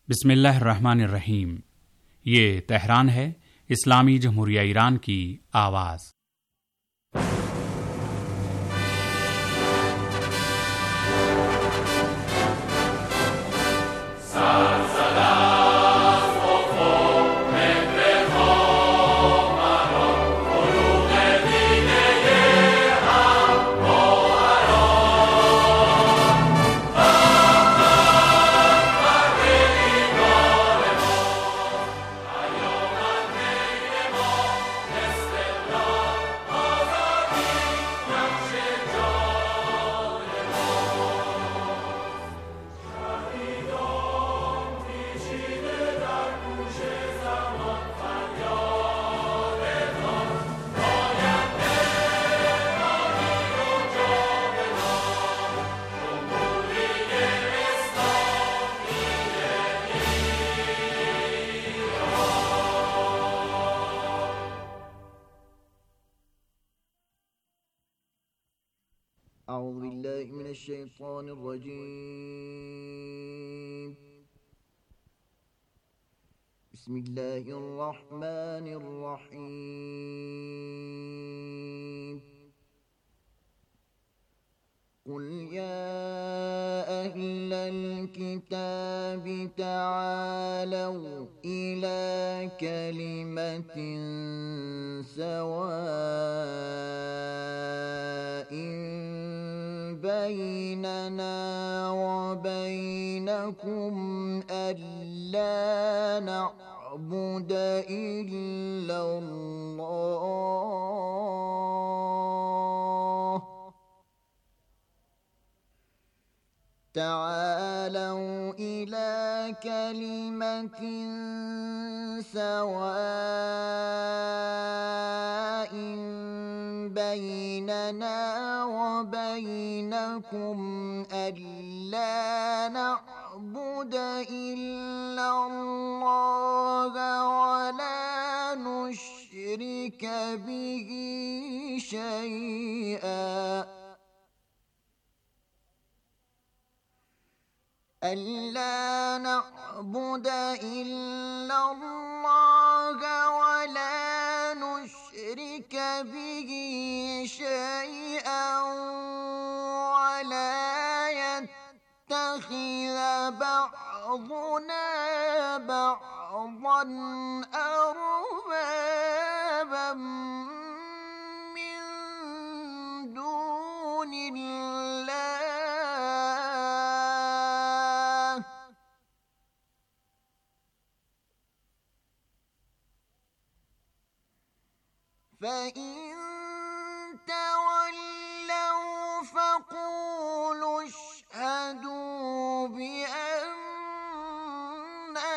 بسم اللہ الرحمن الرحیم۔ یہ تہران ہے، اسلامی جمہوریہ ایران کی آواز۔ اعوذ باللہ من الشیطان الرجیم، بسم اللہ الرحمن الرحیم۔ قل یا اہل الکتاب تعالوا الی کلمۃ سواء بیننا وبینکم الا نعبد الا اللہ تعالوا إلى كلمة سواء بيننا وبينكم ألا نعبد إلا الله ولا نشرك به شيئا ألا نعبد إلا الله ولا نشرك به شيئا ولا يتخذ بعضنا بعضا أربابا من دون الله فإن تولوا فقولوا اشهدوا بأننا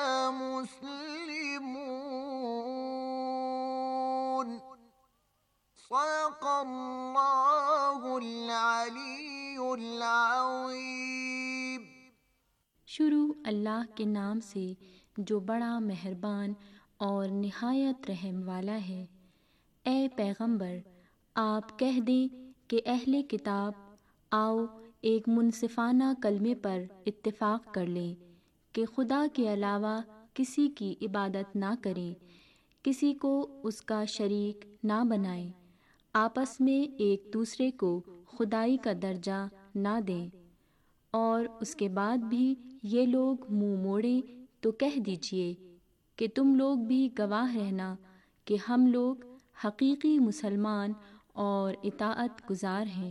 مسلمون صدق اللہ العلی العظیم۔ شروع اللہ کے نام سے جو بڑا مہربان اور نہایت رحم والا ہے۔ اے پیغمبر، آپ کہہ دیں کہ اہل کتاب آؤ ایک منصفانہ کلمے پر اتفاق کر لیں کہ خدا کے علاوہ کسی کی عبادت نہ کریں، کسی کو اس کا شریک نہ بنائیں، آپس میں ایک دوسرے کو خدائی کا درجہ نہ دیں، اور اس کے بعد بھی یہ لوگ منہ موڑیں تو کہہ دیجئے کہ تم لوگ بھی گواہ رہنا کہ ہم لوگ حقیقی مسلمان اور اطاعت گزار ہیں۔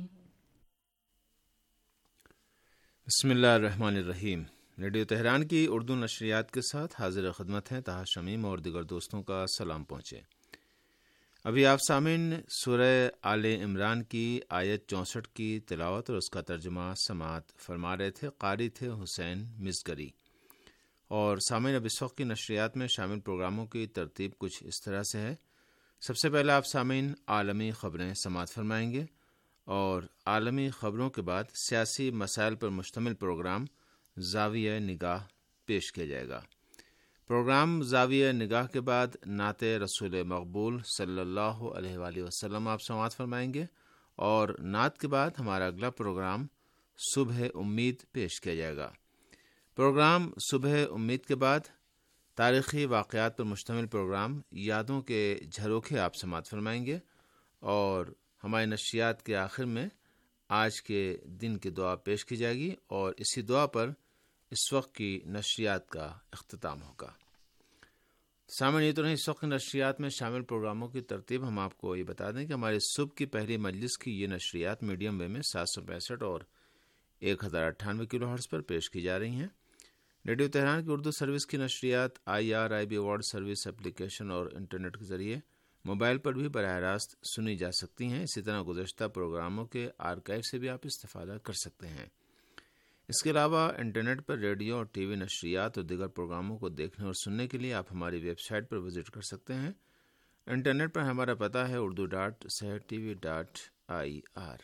بسم اللہ الرحمن الرحیم۔ ریڈیو تہران کی اردو نشریات کے ساتھ حاضر خدمت ہیں طاہر شمیم اور دیگر دوستوں کا سلام پہنچے۔ ابھی آپ سامعین سورہ آل عمران کی آیت 64 کی تلاوت اور اس کا ترجمہ سماعت فرما رہے تھے۔ قاری تھے حسین مزگری۔ اور سامعین اب اس وقت کی نشریات میں شامل پروگراموں کی ترتیب کچھ اس طرح سے ہے۔ سب سے پہلے آپ سامعین عالمی خبریں سماعت فرمائیں گے، اور عالمی خبروں کے بعد سیاسی مسائل پر مشتمل پروگرام زاویہ نگاہ پیش کیا جائے گا۔ پروگرام زاویہ نگاہ کے بعد نعت رسول مقبول صلی اللہ علیہ وآلہ وسلم آپ سماعت فرمائیں گے، اور نعت کے بعد ہمارا اگلا پروگرام صبح امید پیش کیا جائے گا۔ پروگرام صبح امید کے بعد تاریخی واقعات پر مشتمل پروگرام یادوں کے جھروکے آپ سماعت فرمائیں گے، اور ہماری نشریات کے آخر میں آج کے دن کی دعا پیش کی جائے گی، اور اسی دعا پر اس وقت کی نشریات کا اختتام ہوگا۔ سامعین، یہ تو نہیں اس وقت کی نشریات میں شامل پروگراموں کی ترتیب ہم آپ کو یہ بتا دیں کہ ہماری صبح کی پہلی مجلس کی یہ نشریات میڈیم ویو میں 765 اور 1098 کلو ہرٹز پر پیش کی جا رہی ہیں۔ ریڈیو تہران کی اردو سروس کی نشریات IRIB ورلڈ سروس اپلیکیشن اور انٹرنیٹ کے ذریعے موبائل پر بھی براہ راست سنی جا سکتی ہیں۔ اسی طرح گزشتہ پروگراموں کے آرکائیو سے بھی آپ استفادہ کر سکتے ہیں۔ اس کے علاوہ انٹرنیٹ پر ریڈیو اور ٹی وی نشریات اور دیگر پروگراموں کو دیکھنے اور سننے کے لیے آپ ہماری ویب سائٹ پر وزٹ کر سکتے ہیں۔ انٹرنیٹ پر ہمارا پتہ ہے urdu.sehertv.ir۔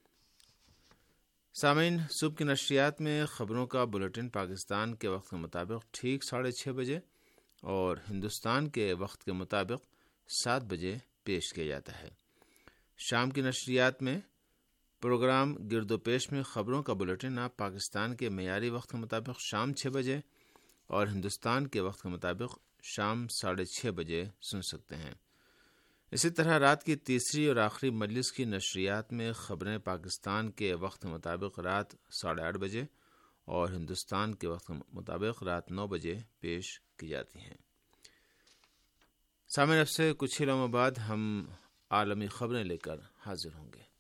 سامعین، صبح کی نشریات میں خبروں کا بلیٹن پاکستان کے وقت کے مطابق ٹھیک 6:30 بجے اور ہندوستان کے وقت کے مطابق 7 بجے پیش کیا جاتا ہے۔ شام کی نشریات میں پروگرام گرد و پیش میں خبروں کا بلیٹن آپ پاکستان کے معیاری وقت کے مطابق شام 6 بجے اور ہندوستان کے وقت کے مطابق شام 6:30 بجے سن سکتے ہیں۔ اسی طرح رات کی تیسری اور آخری مجلس کی نشریات میں خبریں پاکستان کے وقت کے مطابق رات 8:30 بجے اور ہندوستان کے وقت کے مطابق رات 9 بجے پیش کی جاتی ہیں۔ سامعین، اب سے کچھ ہی لمحوں بعد ہم عالمی خبریں لے کر حاضر ہوں گے۔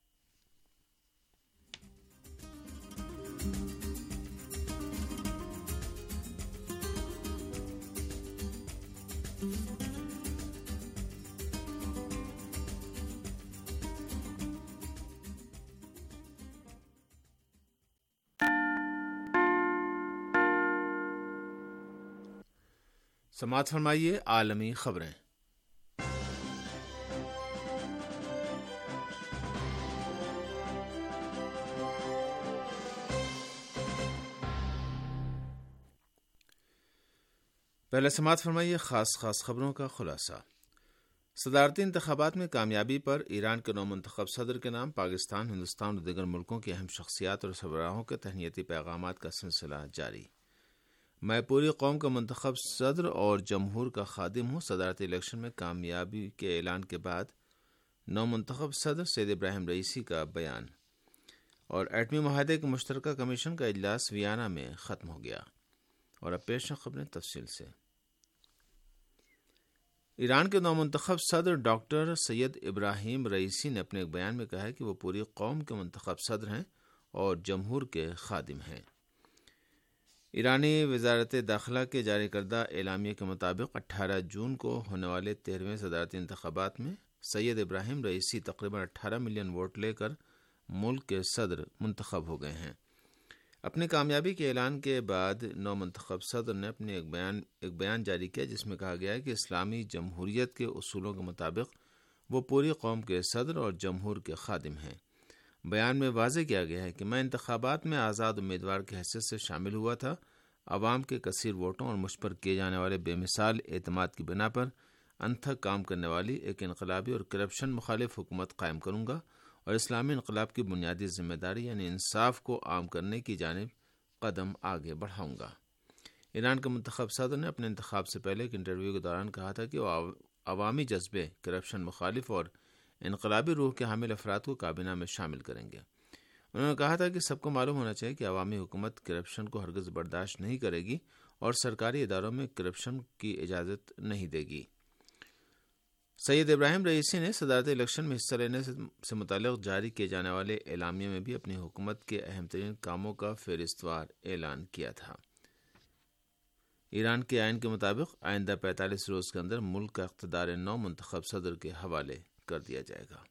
سماعت فرمائیے عالمی خبریں۔ پہلے سماعت فرمائیے خاص خبروں کا خلاصہ۔ صدارتی انتخابات میں کامیابی پر ایران کے نو منتخب صدر کے نام پاکستان، ہندوستان اور دیگر ملکوں کی اہم شخصیات اور سربراہوں کے تہنیتی پیغامات کا سلسلہ جاری۔ میں پوری قوم کا منتخب صدر اور جمہور کا خادم ہوں۔ صدارتی الیکشن میں کامیابی کے اعلان کے بعد نو منتخب صدر سید ابراہیم رئیسی کا بیان، اور ایٹمی معاہدے کے مشترکہ کمیشن کا اجلاس ویانا میں ختم ہو گیا۔ اور اب پیش ہیں خبریں تفصیل سے۔ ایران کے نو منتخب صدر ڈاکٹر سید ابراہیم رئیسی نے اپنے ایک بیان میں کہا ہے کہ وہ پوری قوم کے منتخب صدر ہیں اور جمہور کے خادم ہیں۔ ایرانی وزارت داخلہ کے جاری کردہ اعلامیے کے مطابق 18 جون کو ہونے والے 13ویں صدارتی انتخابات میں سید ابراہیم رئیسی تقریباً 18 ملین ووٹ لے کر ملک کے صدر منتخب ہو گئے ہیں۔ اپنی کامیابی کے اعلان کے بعد نو منتخب صدر نے اپنے ایک بیان جاری کیا، جس میں کہا گیا ہے کہ اسلامی جمہوریت کے اصولوں کے مطابق وہ پوری قوم کے صدر اور جمہور کے خادم ہیں۔ بیان میں واضح کیا گیا ہے کہ میں انتخابات میں آزاد امیدوار کی حیثیت سے شامل ہوا تھا۔ عوام کے کثیر ووٹوں اور مجھ پر کیے جانے والے بے مثال اعتماد کی بنا پر انتھک کام کرنے والی ایک انقلابی اور کرپشن مخالف حکومت قائم کروں گا، اور اسلامی انقلاب کی بنیادی ذمہ داری یعنی انصاف کو عام کرنے کی جانب قدم آگے بڑھاؤں گا۔ ایران کے منتخب صدر نے اپنے انتخاب سے پہلے ایک انٹرویو کے دوران کہا تھا کہ وہ عوامی جذبے، کرپشن مخالف اور انقلابی روح کے حامل افراد کو کابینہ میں شامل کریں گے۔ انہوں نے کہا تھا کہ سب کو معلوم ہونا چاہیے کہ عوامی حکومت کرپشن کو ہرگز برداشت نہیں کرے گی اور سرکاری اداروں میں کرپشن کی اجازت نہیں دے گی۔ سید ابراہیم رئیسی نے صدارتی الیکشن میں حصہ لینے سے متعلق جاری کیے جانے والے اعلامیے میں بھی اپنی حکومت کے اہم ترین کاموں کا فہرستوار اعلان کیا تھا۔ ایران کے آئین کے مطابق آئندہ 45 روز کے اندر ملک کا اقتدار نو منتخب صدر کے حوالے کر دیا جائے گا۔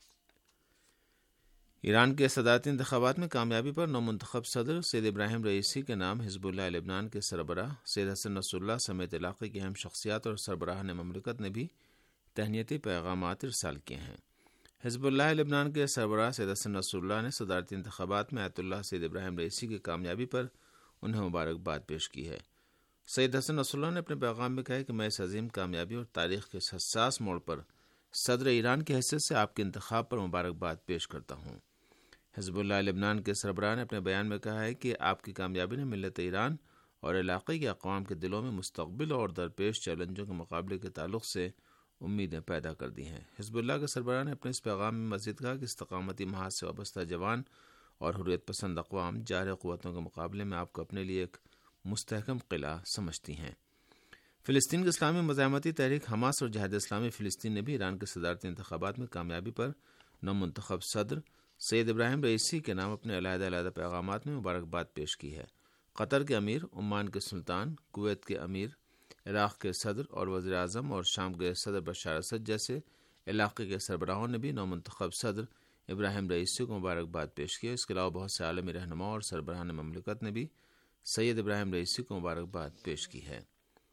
ایران کے صدارتی انتخابات میں کامیابی پر نو منتخب صدر سید ابراہیم رئیسی کے نام حزب اللہ لبنان کے سربراہ سید حسن نصر اللہ سمیت علاقے کی اہم شخصیات اور سربراہان مملکت نے بھی تہنیتی پیغامات ارسال کیے ہیں۔ حزب اللہ لبنان کے سربراہ سید حسن نصر اللہ نے صدارتی انتخابات میں آیت اللہ سید ابراہیم رئیسی کی کامیابی پر انہیں مبارکباد پیش کی ہے۔ سید حسن نصر اللہ نے اپنے پیغام میں کہا کہ میں اس عظیم کامیابی اور تاریخ کے اس حساس موڑ پر صدر ایران کی حیثیت سے آپ کے انتخاب پر مبارکباد پیش کرتا ہوں۔ حزب اللہ لبنان کے سربراہ نے اپنے بیان میں کہا ہے کہ آپ کی کامیابی نے ملت ایران اور علاقے کے اقوام کے دلوں میں مستقبل اور درپیش چیلنجوں کے مقابلے کے تعلق سے امیدیں پیدا کر دی ہیں۔ حزب اللہ کے سربراہ نے اپنے اس پیغام میں مزید کہا کہ استقامتی محاذ سے وابستہ جوان اور حریت پسند اقوام جارح قوتوں کے مقابلے میں آپ کو اپنے لیے ایک مستحکم قلعہ سمجھتی ہیں۔ فلسطین کی اسلامی مزاحمتی تحریک حماس اور جہاد اسلامی فلسطین نے بھی ایران کے صدارتی انتخابات میں کامیابی پر نومنتخب صدر سید ابراہیم رئیسی کے نام اپنے علیحدہ علیحدہ پیغامات میں مبارکباد پیش کی ہے۔ قطر کے امیر، عمان کے سلطان، کویت کے امیر، عراق کے صدر اور وزیر اعظم اور شام کے صدر بشار اسد جیسے علاقے کے سربراہوں نے بھی نومنتخب صدر ابراہیم رئیسی کو مبارکباد پیش کی ہے۔ اس کے علاوہ بہت سے عالمی رہنما اور سربراہان مملکت نے بھی سید ابراہیم رئیسی کو مبارکباد پیش کی ہے۔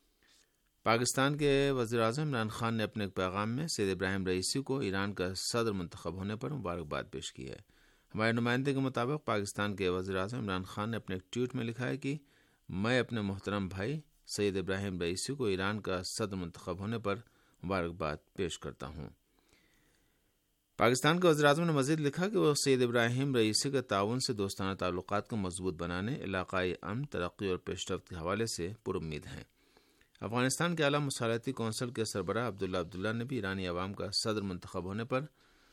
پاکستان کے وزیر اعظم عمران خان نے اپنے ایک پیغام میں سید ابراہیم رئیسی کو ایران کا صدر منتخب ہونے پر مبارکباد پیش کی ہے۔ ہمارے نمائندے کے مطابق پاکستان کے وزیر اعظم عمران خان نے اپنے ایک ٹویٹ میں لکھا ہے کہ میں اپنے محترم بھائی سید ابراہیم رئیسی کو ایران کا صدر منتخب ہونے پر مبارکباد پیش کرتا ہوں۔ پاکستان کے وزیر اعظم نے مزید لکھا کہ وہ سید ابراہیم رئیسی کے تعاون سے دوستانہ تعلقات کو مضبوط بنانے، علاقائی امن، ترقی اور پیش رفت کے حوالے سے پر امید ہیں۔ افغانستان کے اعلیٰ مصالحتی کونسل کے سربراہ عبداللہ نے بھی ایرانی عوام کا صدر منتخب ہونے پر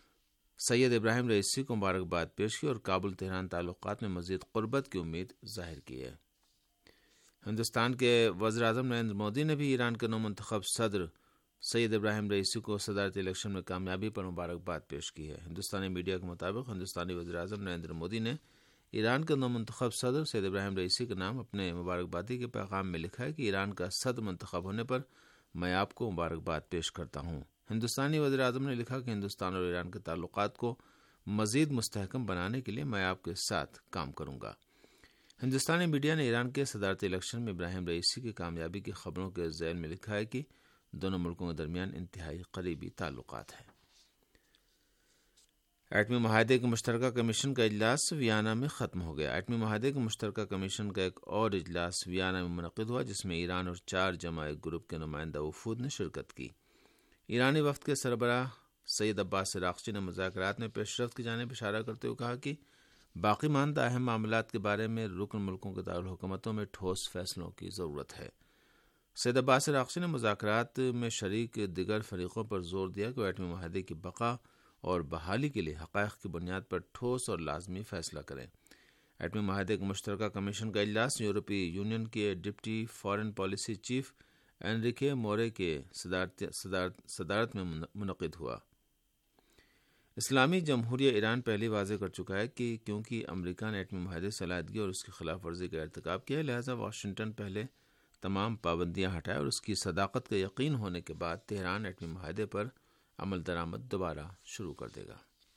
سید ابراہیم رئیسی کو مبارکباد پیش کی اور کابل تہران تعلقات میں مزید قربت کی امید ظاہر کی ہے۔ ہندوستان کے وزیر اعظم نریندر مودی نے بھی ایران کے نومنتخب صدر سید ابراہیم رئیسی کو صدارتی الیکشن میں کامیابی پر مبارکباد پیش کی ہے۔ ہندوستانی میڈیا کے مطابق ہندوستانی وزیر اعظم نریندر مودی نے ایران کے نومنتخب صدر سید ابراہیم رئیسی کے نام اپنے مبارکبادی کے پیغام میں لکھا ہے کہ ایران کا صدر منتخب ہونے پر میں آپ کو مبارکباد پیش کرتا ہوں۔ ہندوستانی وزیر اعظم نے لکھا کہ ہندوستان اور ایران کے تعلقات کو مزید مستحکم بنانے کے لیے میں آپ کے ساتھ کام کروں گا۔ ہندوستانی میڈیا نے ایران کے صدارتی الیکشن میں ابراہیم رئیسی کی کامیابی کی خبروں کے ذیل میں لکھا ہے کہ دونوں ملکوں کے درمیان انتہائی قریبی تعلقات ہیں۔ ایٹمی معاہدے کے مشترکہ کمیشن کا اجلاس ویانا میں ختم ہو گیا۔ ایٹمی معاہدے کے مشترکہ کمیشن کا ایک اور اجلاس ویانا میں منعقد ہوا جس میں ایران اور 4 جمع ایک گروپ کے نمائندہ وفود نے شرکت کی۔ ایرانی وفد کے سربراہ سید عباس عراقچی نے مذاکرات میں پیش رفت کی جانب اشارہ کرتے ہوئے کہا کہ باقی ماندہ اہم معاملات کے بارے میں رکن ملکوں کے دارالحکومتوں میں ٹھوس فیصلوں کی ضرورت ہے۔ سید عباس عراقچی نے مذاکرات میں شریک دیگر فریقوں پر زور دیا کہ وہ ایٹمی معاہدے کی بقا اور بحالی کے لیے حقائق کی بنیاد پر ٹھوس اور لازمی فیصلہ کریں۔ ایٹمی معاہدے کے مشترکہ کمیشن کا اجلاس یورپی یونین کے deputy foreign policy chief Enrique Mora کے صدارت میں منعقد ہوا۔ اسلامی جمہوریہ ایران پہلے واضح کر چکا ہے کہ کیونکہ امریکہ نے ایٹمی معاہدے سے علیحدگی اور اس کی خلاف ورزی کا ارتکاب کیا، لہذا واشنگٹن پہلے تمام پابندیاں ہٹائے اور اس کی صداقت کا یقین ہونے کے بعد تہران ایٹمی معاہدے پر عمل درآمد دوبارہ شروع کر دے گا۔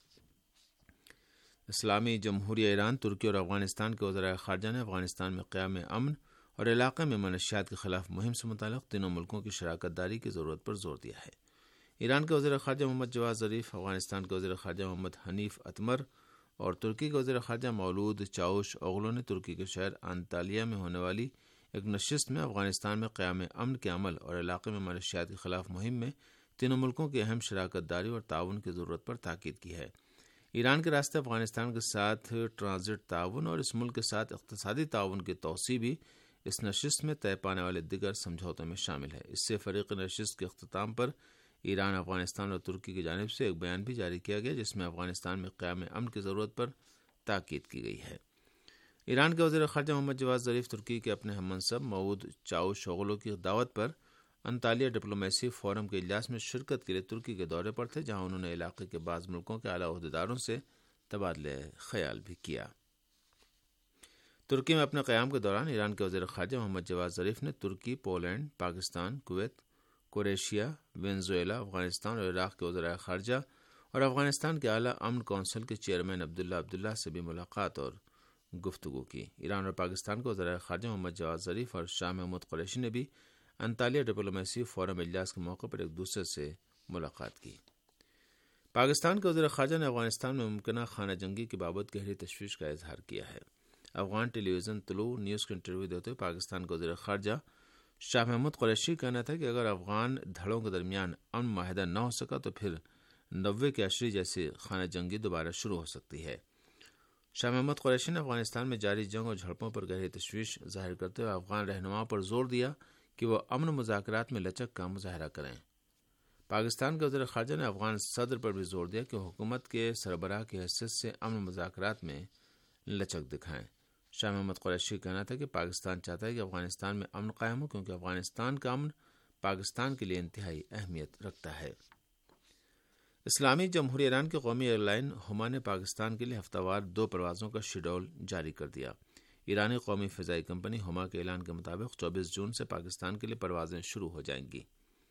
اسلامی جمہوریہ ایران، ترکی اور افغانستان کے وزرائے خارجہ نے افغانستان میں قیام امن اور علاقے میں منشیات کے خلاف مہم سے متعلق تینوں ملکوں کی شراکت داری کی ضرورت پر زور دیا ہے۔ ایران کے وزیر خارجہ محمد جواد ظریف، افغانستان کے وزیر خارجہ محمد حنیف اتمر اور ترکی کے وزیر خارجہ مولود چاوش اوغلو نے ترکی کے شہر انطالیہ میں ہونے والی ایک نشست میں افغانستان میں قیام امن کے عمل اور علاقے میں منشیات کے خلاف مہم میں تینوں ملکوں کی اہم شراکت داری اور تعاون کی ضرورت پر تاکید کی ہے۔ ایران کے راستے افغانستان کے ساتھ ٹرانزٹ تعاون اور اس ملک کے ساتھ اقتصادی تعاون کی توسیع بھی اس نشست میں طے پانے والے دیگر سمجھوتوں میں شامل ہے۔ اس سے فریق نشست کے اختتام پر ایران، افغانستان اور ترکی کی جانب سے ایک بیان بھی جاری کیا گیا جس میں افغانستان میں قیام امن کی ضرورت پر تاکید کی گئی ہے۔ ایران کے وزیر خارجہ محمد جواد ظریف ترکی کے اپنے ہم منصب مولود چاوش اوغلو کی دعوت پر انطالیہ ڈپلومیسی فورم کے اجلاس میں شرکت کے لیے ترکی کے دورے پر تھے، جہاں انہوں نے علاقے کے بعض ملکوں کے اعلیٰ عہدیداروں سے تبادلہ خیال بھی کیا۔ ترکی میں اپنے قیام کے دوران ایران کے وزیر خارجہ محمد جواد ظریف نے ترکی، Poland, Pakistan, Kuwait, Croatia, Venezuela, Afghanistan اور عراق کے وزرائے خارجہ اور افغانستان کے اعلیٰ امن کونسل کے چیئرمین عبداللہ سے بھی ملاقات اور گفتگو کی۔ ایران اور پاکستان کے وزرائے خارجہ محمد جواد ظریف اور شاہ محمود قریشی نے بھی انطالیہ ڈپلومیسی فورم اجلاس کے موقع پر ایک دوسرے سے ملاقات کی۔ پاکستان کے وزیر خارجہ نے افغانستان میں ممکنہ خانہ جنگی کی بابت گہری تشویش کا اظہار کیا ہے۔ Afghan television Tolo news کو انٹرویو دیتے ہوئے پاکستان کے وزیر خارجہ شاہ محمود قریشی کا کہنا تھا کہ اگر افغان دھڑوں کے درمیان امن معاہدہ نہ ہو سکا تو پھر 90 کے عشری جیسی خانہ جنگی دوبارہ شروع ہو سکتی ہے۔ شاہ محمد قریشی نے افغانستان میں جاری جنگ اور جھڑپوں پر گہری تشویش ظاہر کرتے ہوئے افغان رہنماؤں پر زور دیا کہ وہ امن مذاکرات میں لچک کا مظاہرہ کریں۔ پاکستان کے وزیر خارجہ نے افغان صدر پر بھی زور دیا کہ وہ حکومت کے سربراہ کی حیثیت سے امن مذاکرات میں لچک دکھائیں۔ شاہ محمد قریشی کا کہنا تھا کہ پاکستان چاہتا ہے کہ افغانستان میں امن قائم ہو، کیونکہ افغانستان کا امن پاکستان کے لیے انتہائی اہمیت رکھتا ہے۔ اسلامی جمہوریہ ایران کی قومی ایئر لائن ہما نے پاکستان کے لیے ہفتہ وار 2 پروازوں کا شیڈول جاری کر دیا۔ ایرانی قومی فضائی کمپنی ہما کے اعلان کے مطابق 24 جون سے پاکستان کے لیے پروازیں شروع ہو جائیں گی۔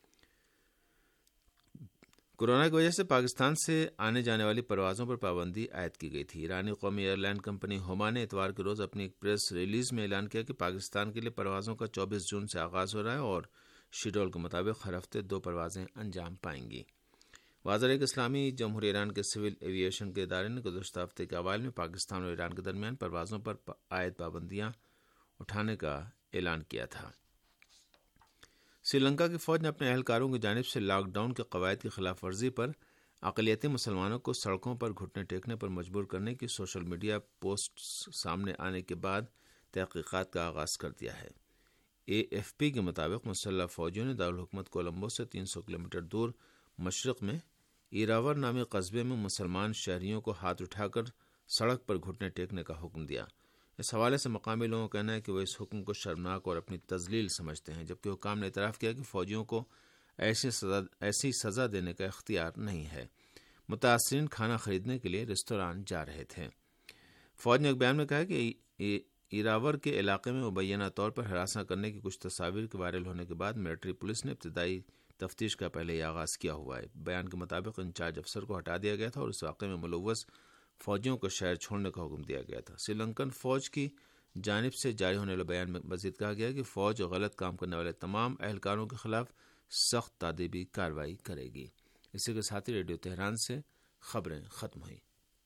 کورونا کی وجہ سے پاکستان سے آنے جانے والی پروازوں پر پابندی عائد کی گئی تھی۔ ایرانی قومی ایئر لائن کمپنی ہما نے اتوار کے روز اپنی ایک پریس ریلیز میں اعلان کیا کہ پاکستان کے لیے پروازوں کا 24 جون سے آغاز ہو رہا ہے اور شیڈول کے مطابق ہر ہفتے 2 پروازیں انجام پائیں گی۔ واضح ہے کہ اسلامی جمہوریہ ایران کے سول ایویشن کے ادارے نے گزشتہ ہفتے کے اوائل میں پاکستان اور ایران کے درمیان پروازوں پر عائد پابندیاں اٹھانے کا اعلان کیا تھا۔ سری لنکا کی فوج نے اپنے اہلکاروں کی جانب سے لاک ڈاؤن کے قواعد کی خلاف ورزی پر اقلیتی مسلمانوں کو سڑکوں پر گھٹنے ٹیکنے پر مجبور کرنے کی سوشل میڈیا پوسٹس سامنے آنے کے بعد تحقیقات کا آغاز کر دیا ہے۔ AFP کے مطابق مسلح فوجیوں نے دارالحکومت کولمبو سے 300 کلومیٹر دور مشرق میں ایراور نامی قصبے میں مسلمان شہریوں کو ہاتھ اٹھا کر سڑک پر گھٹنے ٹیکنے کا حکم دیا۔ اس حوالے سے مقامی لوگوں کا کہنا ہے کہ وہ اس حکم کو شرمناک اور اپنی تذلیل سمجھتے ہیں، جبکہ حکام نے اعتراف کیا کہ فوجیوں کو ایسی سزا دینے کا اختیار نہیں ہے۔ متاثرین کھانا خریدنے کے لیے ریستوران جا رہے تھے۔ فوج نے ایک بیان میں کہا کہ ایراور کے علاقے میں مبینہ طور پر ہراساں کرنے کی کچھ تصاویر کے وائرل ہونے کے بعد ملٹری پولیس نے ابتدائی تفتیش کا پہلے ہی آغاز کیا ہوا ہے۔ بیان کے مطابق انچارج افسر کو ہٹا دیا گیا تھا اور اس واقعے میں ملوث فوجیوں کو شہر چھوڑنے کا حکم دیا گیا تھا۔ سری لنکن فوج کی جانب سے جاری ہونے والے بیان میں مزید کہا گیا کہ فوج غلط کام کرنے والے تمام اہلکاروں کے خلاف سخت تادیبی کارروائی کرے گی۔ اسی کے ساتھ ہی ریڈیو تہران سے خبریں ختم ہوئیں۔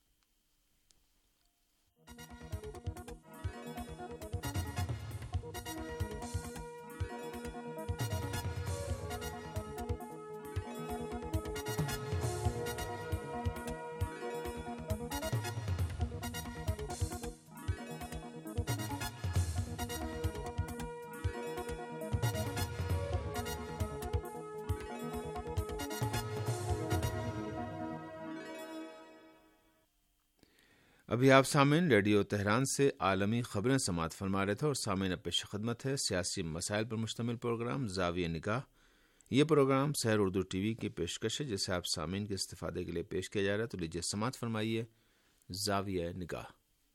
ابھی آپ سامعین ریڈیو تہران سے عالمی خبریں سماعت فرما رہے تھے اور سامعین اب پیش خدمت ہے سیاسی مسائل پر مشتمل پروگرام زاویہ نگاہ۔ یہ programme Sahar Urdu T V کی پیشکش ہے جسے آپ سامعین کے استفادے کے لیے پیش کیا جا رہا ہے، تو لیجیے سماعت فرمائیے زاویہ نگاہ۔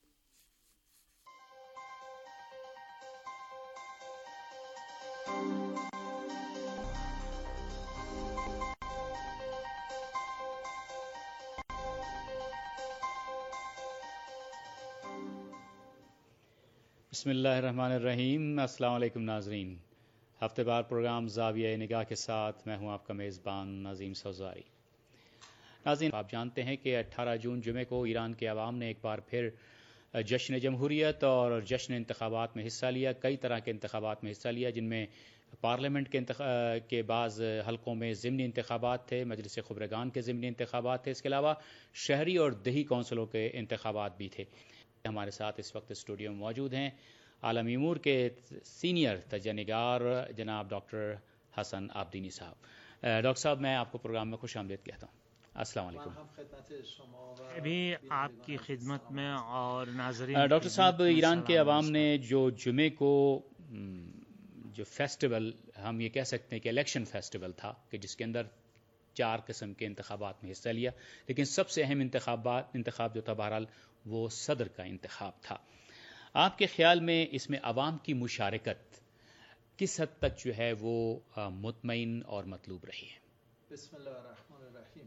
بسم اللہ الرحمن الرحیم۔ السلام علیکم ناظرین، ہفتے وار پروگرام زاویہ نگاہ کے ساتھ میں ہوں آپ کا میزبان نظیم سوزاری۔ ناظرین، آپ جانتے ہیں کہ 18 جون جمعے کو ایران کے عوام نے ایک بار پھر جشن جمہوریت اور جشن انتخابات میں حصہ لیا۔ کئی طرح کے انتخابات میں حصہ لیا، جن میں پارلیمنٹ کے بعض حلقوں میں ضمنی انتخابات تھے، مجلس خبرگان کے ضمنی انتخابات تھے، اس کے علاوہ شہری اور دیہی کونسلوں کے انتخابات بھی تھے۔ ہمارے ساتھ اس وقت اسٹوڈیو میں موجود ہیں عالمی امور کے سینئر تجزیہ نگار جناب ڈاکٹر حسن آبدینی صاحب۔ ڈاکٹر صاحب، میں آپ کو پروگرام میں خوش آمدید کہتا ہوں۔ السلام علیکم۔ بھی آپ کی خدمت میں اور ناظرین۔ ڈاکٹر صاحب، ایران کے عوام نے جو جمعے کو جو فیسٹیول ہم یہ کہہ سکتے ہیں کہ الیکشن فیسٹیول تھا، کہ جس کے اندر 4 قسم کے انتخابات میں حصہ لیا، لیکن سب سے اہم انتخاب جو تھا بہرحال وہ صدر کا انتخاب تھا۔ آپ کے خیال میں اس میں عوام کی مشارکت کس حد تک جو ہے وہ مطمئن اور مطلوب رہی ہے؟ بسم اللہ الرحمن الرحیم۔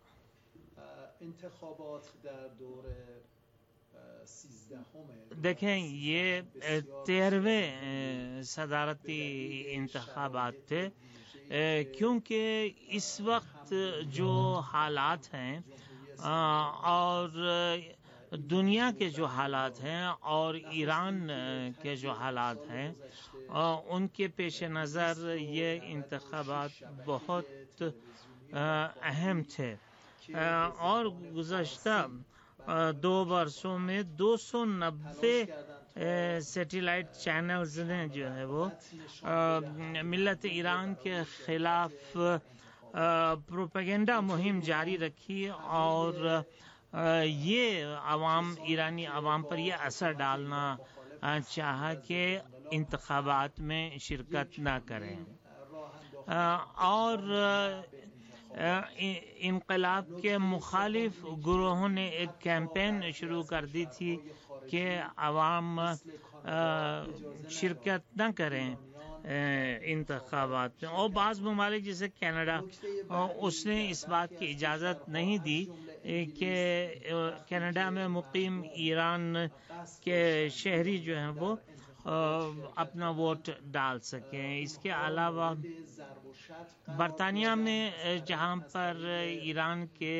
انتخابات در دور 13 دیکھیں، یہ 13ویں صدارتی انتخابات تھے، کیونکہ اس وقت جو حالات ہیں اور دنیا کے جو حالات ہیں اور ایران کے جو حالات ہیں، ان کے پیش نظر یہ انتخابات بہت اہم تھے۔ اور گزشتہ 2 برسوں میں 290 سیٹلائٹ چینلز نے جو ہے وہ ملت ایران کے خلاف پروپیگنڈا مہم جاری رکھی اور یہ ایرانی عوام پر یہ اثر ڈالنا چاہا کہ انتخابات میں شرکت نہ کریں، اور انقلاب کے مخالف گروہوں نے ایک کیمپین شروع کر دی تھی کہ عوام شرکت نہ کریں انتخابات میں، اور بعض ممالک جیسے کینیڈا اس نے اس بات کی اجازت نہیں دی کہ کینیڈا میں مقیم ایران کے شہری جو ہیں وہ اپنا ووٹ ڈال سکیں۔ اس کے علاوہ برطانیہ میں جہاں پر ایران کے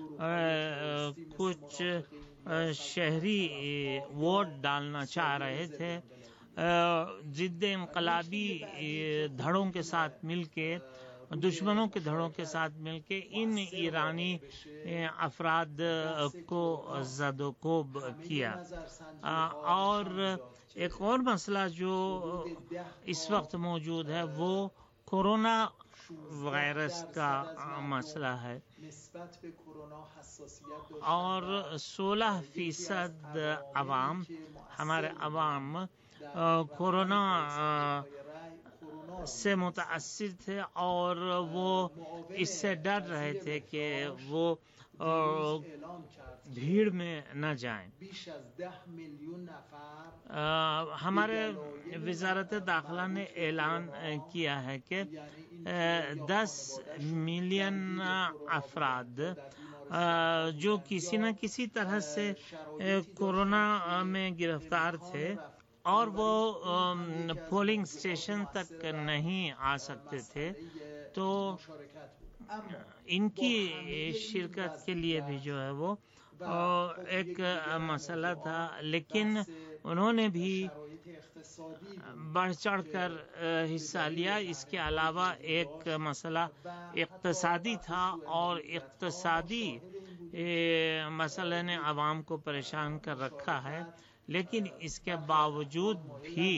کچھ شہری ووٹ ڈالنا چاہ رہے تھے، ضد انقلابی دھڑوں کے ساتھ مل کے، دشمنوں کے دھڑوں کے ساتھ مل کے ان ایرانی افراد کو زد و کوب کیا۔ اور ایک اور مسئلہ جو اس وقت موجود ہے وہ کورونا وائرس کا مسئلہ ہے، اور 16% عوام، ہمارے عوام کورونا سے متاثر تھے اور وہ اس سے ڈر رہے تھے کہ وہ بھیڑ میں نہ جائیں۔ ہمارے وزارت داخلہ نے اعلان کیا ہے کہ 10 ملین افراد جو کسی نہ کسی طرح سے کورونا میں گرفتار تھے اور وہ پولنگ اسٹیشن تک نہیں آ سکتے تھے، تو ان کی شرکت کے لیے بھی جو ہے وہ ایک مسئلہ تھا، لیکن انہوں نے بھی بڑھ چڑھ کر حصہ لیا۔ اس کے علاوہ ایک مسئلہ اقتصادی تھا، اور اقتصادی مسئلے نے عوام کو پریشان کر رکھا ہے، لیکن اس کے باوجود بھی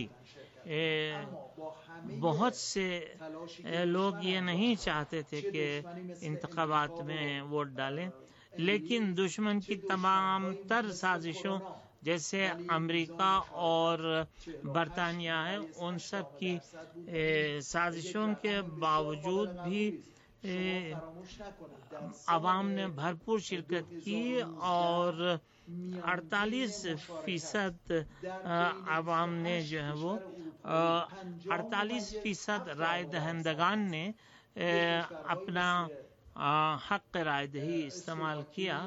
بہت سے لوگ یہ نہیں چاہتے تھے کہ انتخابات میں ووٹ ڈالیں، لیکن دشمن کی تمام تر سازشوں جیسے امریکہ اور برطانیہ ہے، ان سب کی سازشوں کے باوجود بھی عوام نے بھرپور شرکت کی، اور 48% عوام نے جو ہے وہ 48% رائے دہندگان نے اپنا حق رائے دہی استعمال کیا،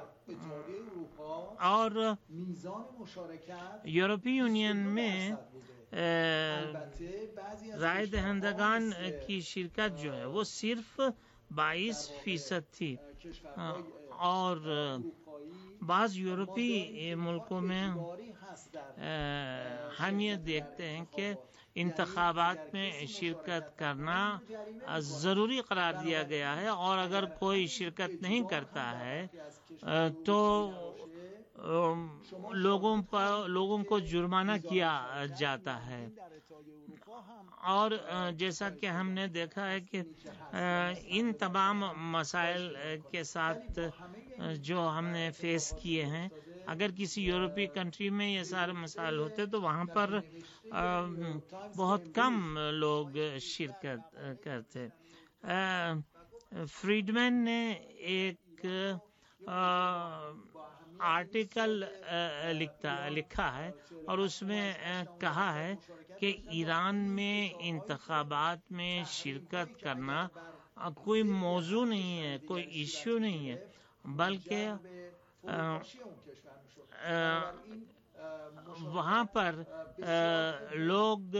اور یورپی یونین میں رائے دہندگان کی شرکت جو ہے وہ صرف 22% تھی، اور بعض یورپی ملکوں میں ہم یہ دیکھتے ہیں کہ انتخابات میں شرکت کرنا ضروری قرار دیا گیا ہے، اور اگر کوئی شرکت نہیں کرتا ہے تو لوگوں کو جرمانہ کیا جاتا ہے۔ اور جیسا کہ ہم نے دیکھا ہے کہ ان تمام مسائل کے ساتھ جو ہم نے فیس کیے ہیں، اگر کسی یورپی کنٹری میں یہ سارے مسائل ہوتے تو وہاں پر بہت کم لوگ شرکت کرتے۔ فریڈمین نے ایک آرٹیکل لکھا ہے، اور اس میں کہا ہے کہ ایران میں انتخابات میں شرکت کرنا کوئی موضوع نہیں ہے، کوئی ایشو نہیں ہے، بلکہ وہاں پر لوگ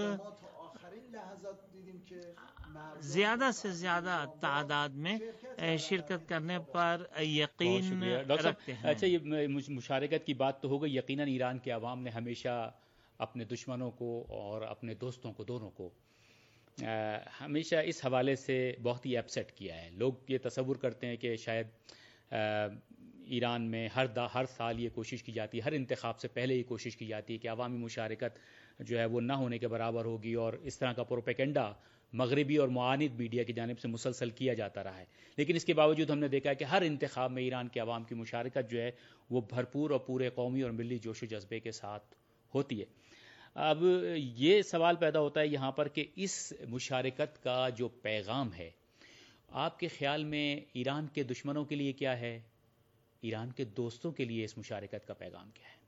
زیادہ سے زیادہ تعداد میں شرکت کرنے پر یقین رکھتے ہیں۔ اچھا، یہ مشارکت کی بات تو ہو گئی۔ یقیناً ایران کے عوام نے ہمیشہ اپنے دشمنوں کو اور اپنے دوستوں کو، دونوں کو ہمیشہ اس حوالے سے بہت ہی اپسیٹ کیا ہے۔ لوگ یہ تصور کرتے ہیں کہ شاید ایران میں ہر سال یہ کوشش کی جاتی ہے، ہر انتخاب سے پہلے یہ کوشش کی جاتی ہے کہ عوامی مشارکت جو ہے وہ نہ ہونے کے برابر ہوگی، اور اس طرح کا پروپیگنڈا مغربی اور معاند میڈیا کی جانب سے مسلسل کیا جاتا رہا ہے. لیکن اس کے باوجود ہم نے دیکھا ہے کہ ہر انتخاب میں ایران کے عوام کی مشارکت جو ہے وہ بھرپور اور پورے قومی اور ملی جوش و جذبے کے ساتھ ہوتی ہے. اب یہ سوال پیدا ہوتا ہے یہاں پر کہ اس مشارکت کا جو پیغام ہے آپ کے خیال میں ایران کے دشمنوں کے لیے کیا ہے، ایران کے دوستوں کے لیے اس مشارکت کا پیغام کیا ہے؟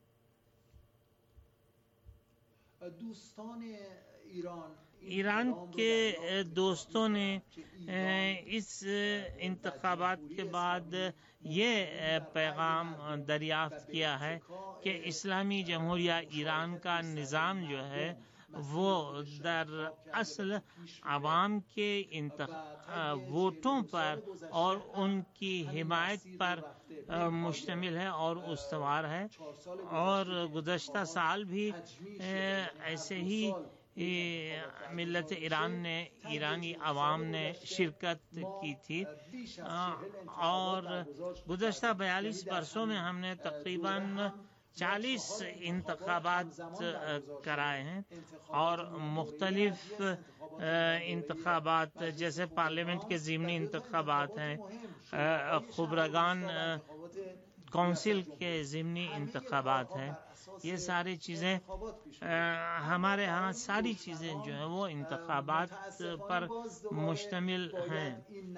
دوستان ایران کے دوستوں نے اس انتخابات کے بعد یہ پیغام دریافت کیا ہے کہ اسلامی جمہوریہ ایران کا نظام جو ہے وہ در اصل عوام کے ووٹوں پر اور ان کی حمایت پر مشتمل ہے اور استوار ہے، اور گزشتہ سال بھی ایسے ہی ملت ایران نے، ایرانی عوام نے شرکت کی تھی، اور گزشتہ 42 برسوں میں ہم نے تقریباً 40 انتخابات کرائے ہیں، اور مختلف انتخابات جیسے پارلیمنٹ کے ضمنی انتخابات ہیں، خبرگان کونسل کے ضمنی انتخابات ہیں، یہ ساری چیزیں ہمارے ہاں ساری چیزیں جو ہیں وہ انتخابات پر مشتمل ہیں،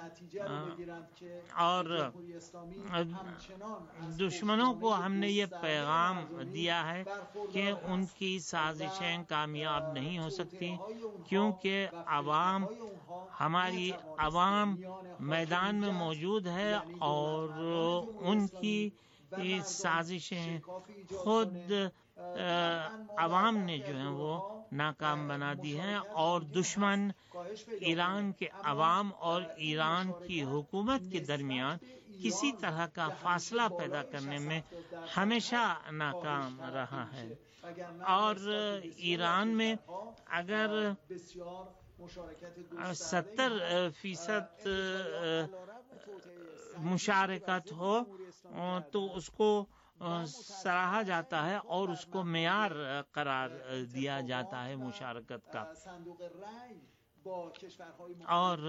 اور دشمنوں کو ہم نے یہ پیغام دیا ہے کہ ان کی سازشیں کامیاب نہیں ہو سکتی، کیونکہ ہماری عوام میدان میں موجود ہے اور ان کی سازشیں خود عوام نے جو ہیں وہ ناکام بنا دی ہیں، اور دشمن ایران کے عوام اور ایران کی حکومت کے درمیان کسی طرح کا فاصلہ پیدا کرنے میں ہمیشہ ناکام رہا ہے. اور ایران میں اگر 70% مشارکت ہو تو اس کو سراہا جاتا ہے اور اس کو معیار قرار دیا جاتا ہے مشارکت کا. اور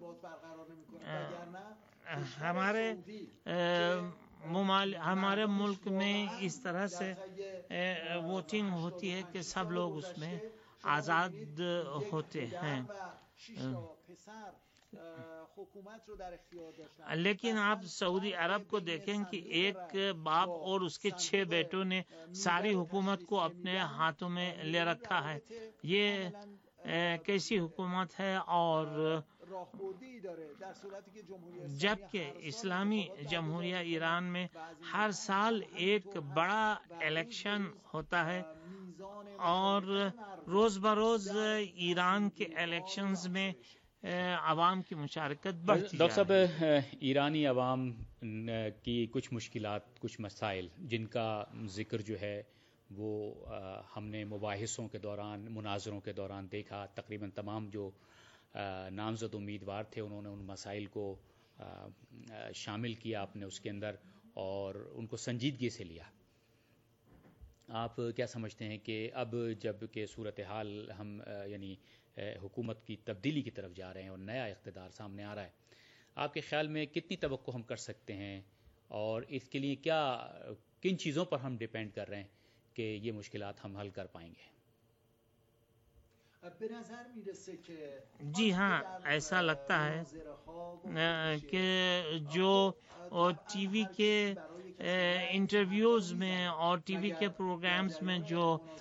ہمارے ملک میں اس طرح سے ووٹنگ ہوتی ہے کہ سب لوگ اس میں آزاد ہوتے ہیں، لیکن آپ سعودی عرب کو دیکھیں کہ ایک باپ اور اس کے 6 بیٹوں نے ساری حکومت کو اپنے ہاتھوں میں لے رکھا ہے. یہ کیسی حکومت ہے؟ اور جبکہ اسلامی جمہوریہ ایران میں ہر سال ایک بڑا الیکشن ہوتا ہے، اور روز بروز ایران کے الیکشنز میں عوام کی مشارکت بڑھتی ہے. ڈاکٹر صاحب، ایرانی عوام کی کچھ مشکلات، کچھ مسائل جن کا ذکر جو ہے وہ ہم نے مباحثوں کے دوران، مناظروں کے دوران دیکھا. تقریباً تمام جو نامزد امیدوار تھے انہوں نے ان مسائل کو شامل کیا اپنے اس کے اندر اور ان کو سنجیدگی سے لیا. آپ کیا سمجھتے ہیں کہ اب جب کہ صورتحال ہم یعنی حکومت کی تبدیلی کی طرف جا رہے ہیں اور نیا اقتدار سامنے آ رہا ہے، آپ کے خیال میں کتنی توقع ہم کر سکتے ہیں، اور اس کے لیے کن چیزوں پر ہم ڈیپینڈ کر رہے ہیں کہ یہ مشکلات ہم حل کر پائیں گے؟ جی ہاں، ایسا لگتا ہے کہ جو ٹی وی کے انٹرویوز میں اور ٹی وی کے پروگرامز میں جو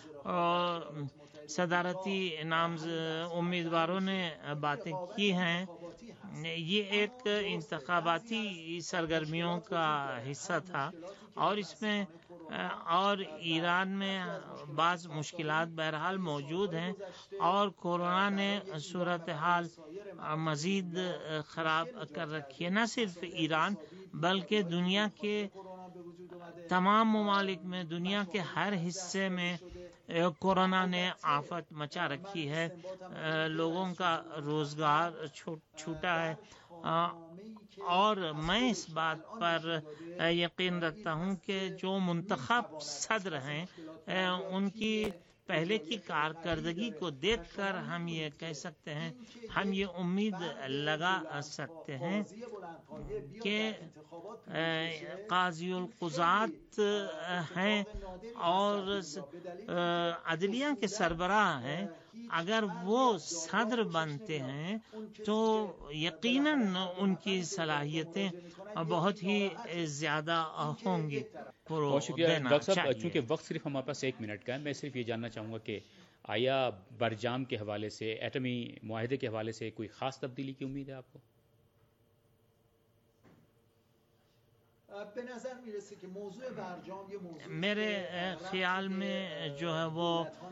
صدارتی امیدواروں نے باتیں کی ہیں، یہ ایک انتخاباتی سرگرمیوں کا حصہ تھا، اور اس میں اور ایران میں بعض مشکلات بہرحال موجود ہیں، اور کورونا نے صورتحال مزید خراب کر رکھی ہے. نہ صرف ایران بلکہ دنیا کے تمام ممالک میں، دنیا کے ہر حصے میں کورونا نے آفت مچا رکھی ہے. لوگوں کا روزگار چھوٹا ہے، اور میں اس بات پر یقین رکھتا ہوں کہ جو منتخب صدر ہیں ان کی پہلے کی کارکردگی کو دیکھ کر ہم یہ کہہ سکتے ہیں، ہم یہ امید لگا سکتے ہیں کہ قاضی القضات ہیں اور عدلیہ کے سربراہ ہیں، اگر وہ صدر بنتے ہیں تو یقیناً ان کی صلاحیتیں بہت ہی زیادہ ہوں گی۔ بہت شکریہ ڈاکٹر صاحب، چونکہ وقت صرف ہمارے پاس 1 منٹ کا ہے، میں صرف یہ جاننا چاہوں گا کہ آیا برجام کے حوالے سے، ایٹمی معاہدے کے حوالے سے کوئی خاص تبدیلی کی امید ہے آپ کو؟ به نظر میرسه که موضوع برجام یه موضوع میرے خیال میں جو ہے وہ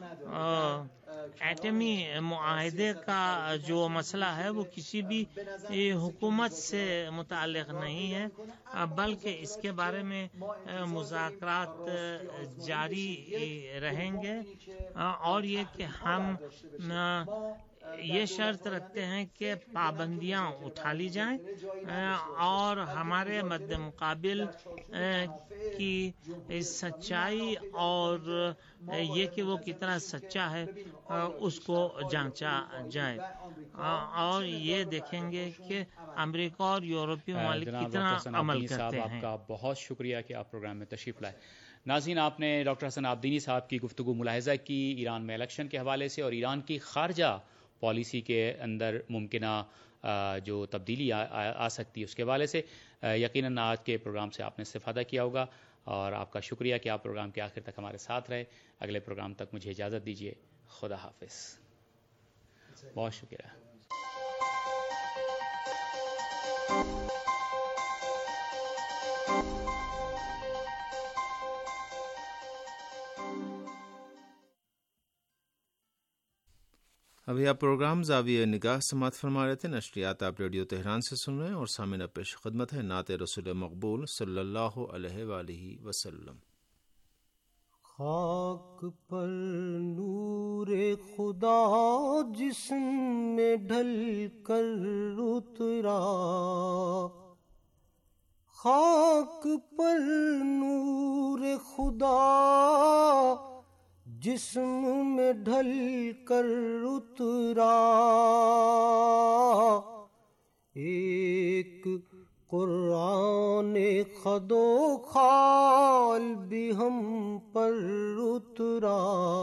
ایٹمی معاہدے کا جو مسئلہ ہے وہ کسی بھی حکومت سے متعلق نہیں ہے، بلکہ اس کے بارے میں مذاکرات جاری رہیں گے، اور یہ کہ ہم یہ شرط رکھتے ہیں کہ پابندیاں اٹھا لی جائیں اور ہمارے مد مقابل کی سچائی اور یہ کہ وہ کتنا سچا ہے اس کو جانچا جائے، اور یہ دیکھیں گے کہ امریکہ اور یورپی ممالک کتنا عمل کرتے ہیں۔ آپ کا بہت شکریہ کہ آپ پروگرام میں تشریف لائے۔ ناظرین، آپ نے ڈاکٹر حسن عابدینی صاحب کی گفتگو ملاحظہ کی ایران میں الیکشن کے حوالے سے اور ایران کی خارجہ پالیسی کے اندر ممکنہ جو تبدیلی آ سکتی ہے اس کے حوالے سے۔ یقیناً آج کے پروگرام سے آپ نے استفادہ کیا ہوگا، اور آپ کا شکریہ کہ آپ پروگرام کے آخر تک ہمارے ساتھ رہے۔ اگلے پروگرام تک مجھے اجازت دیجیے، خدا حافظ۔ بہت شکریہ۔ ابھی آپ پروگرام زاویہ نگاہ سماعت فرما رہے تھے۔ نشریات آپ ریڈیو تہران سے سن رہے ہیں، اور سامعین اب پیش خدمت ہے نعت رسول مقبول صلی اللہ علیہ وآلہ وسلم۔ خاک پر نور خدا جسم میں ڈھل کر اترا، خاک پر نور خدا جسم میں ڈھل کر اترا، ایک قرآن خد و خال بھی ہم پر اترا،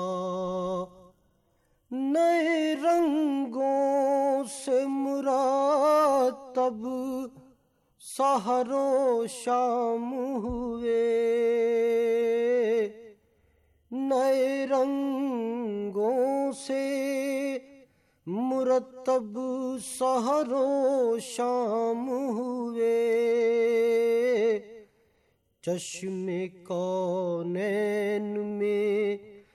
نئے رنگوں سے مرتب سحر و شام ہوئے، نئے رنگوں سے مرتب سحر و شام ہوئے، چشم کونین میں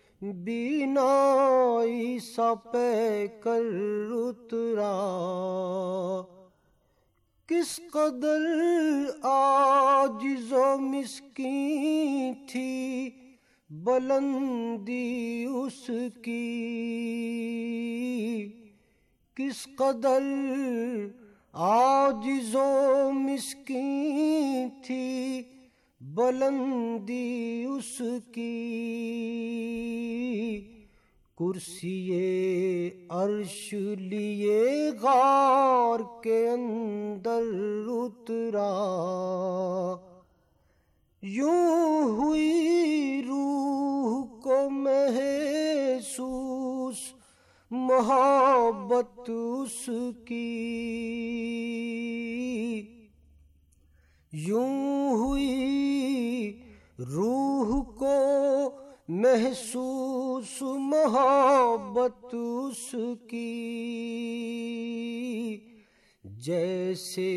بینائی سا پہ کر اترا، کس قدر عاجز و مسکین تھی بلندی اس کی، کس قدر عاجز و مسکین تھی بلندی اس کی، کرسی عرش لیے غار کے اندر اترا، یوں ہوئی روح کو محسوس محبت اس کی، یوں ہوئی روح کو محسوس محبت اس کی، جیسے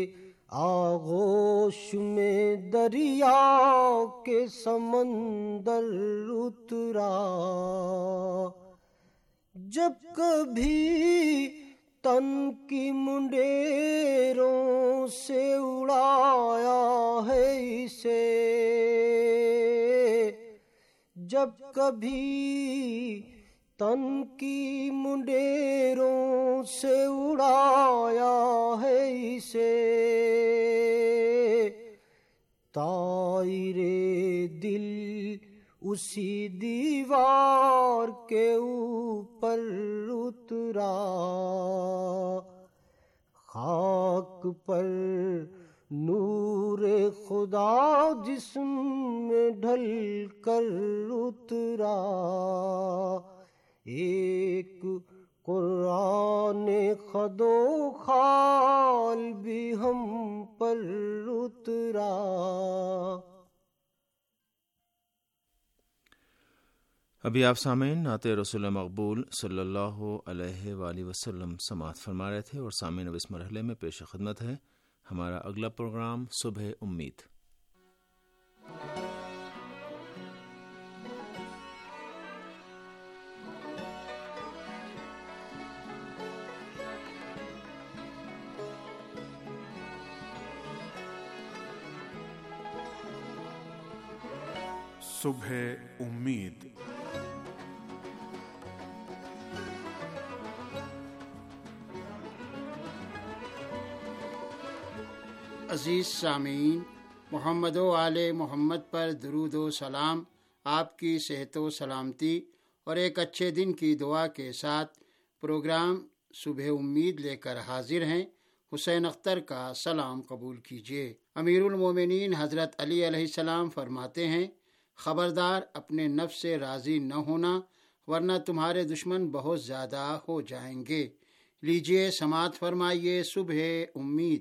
آغوش میں دریا کے سمندر اترا، جب کبھی تن کی منڈیروں سے اڑایا ہے اسے، جب کبھی تن کی منڈیروں سے اڑایا ہے اسے، طائر دل اسی دیوار کے اوپر اترا، خاک پر نور خدا جسم میں ڈھل کر اترا، ایک قرآن خد و خال بھی ہم پر اترا۔ ابھی آپ سامعین نعت رسول مقبول صلی اللہ علیہ وآلہ وسلم سماعت فرما رہے تھے، اور سامعین اب اس مرحلے میں پیش خدمت ہے ہمارا اگلا پروگرام صبح امید۔ صبح امید۔ عزیز سامعین، محمد و آل محمد پر درود و سلام، آپ کی صحت و سلامتی اور ایک اچھے دن کی دعا کے ساتھ پروگرام صبح امید لے کر حاضر ہیں۔ حسین اختر کا سلام قبول کیجیے۔ امیر المومنین حضرت علی علیہ السلام فرماتے ہیں، خبردار اپنے نفس سے راضی نہ ہونا، ورنہ تمہارے دشمن بہت زیادہ ہو جائیں گے۔ لیجیے سماعت فرمائیے صبح امید۔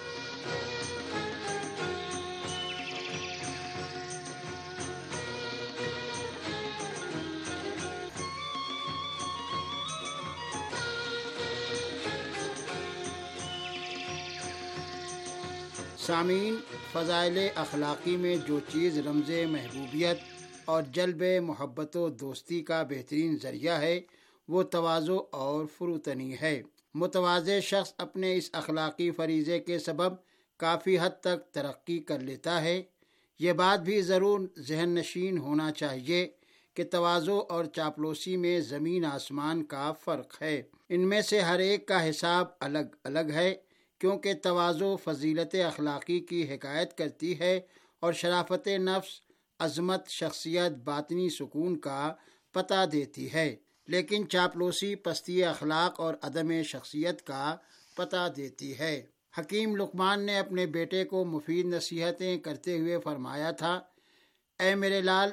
سامعین، فضائل اخلاقی میں جو چیز رمز محبوبیت اور جلب محبت و دوستی کا بہترین ذریعہ ہے وہ تواضع اور فروتنی ہے۔ متواضع شخص اپنے اس اخلاقی فریضے کے سبب کافی حد تک ترقی کر لیتا ہے۔ یہ بات بھی ضرور ذہن نشین ہونا چاہیے کہ تواضع اور چاپلوسی میں زمین آسمان کا فرق ہے۔ ان میں سے ہر ایک کا حساب الگ الگ ہے، کیونکہ تواضع فضیلت اخلاقی کی حکایت کرتی ہے اور شرافت نفس، عظمت شخصیت، باطنی سکون کا پتہ دیتی ہے، لیکن چاپلوسی پستی اخلاق اور عدم شخصیت کا پتہ دیتی ہے۔ حکیم لقمان نے اپنے بیٹے کو مفید نصیحتیں کرتے ہوئے فرمایا تھا، اے میرے لال،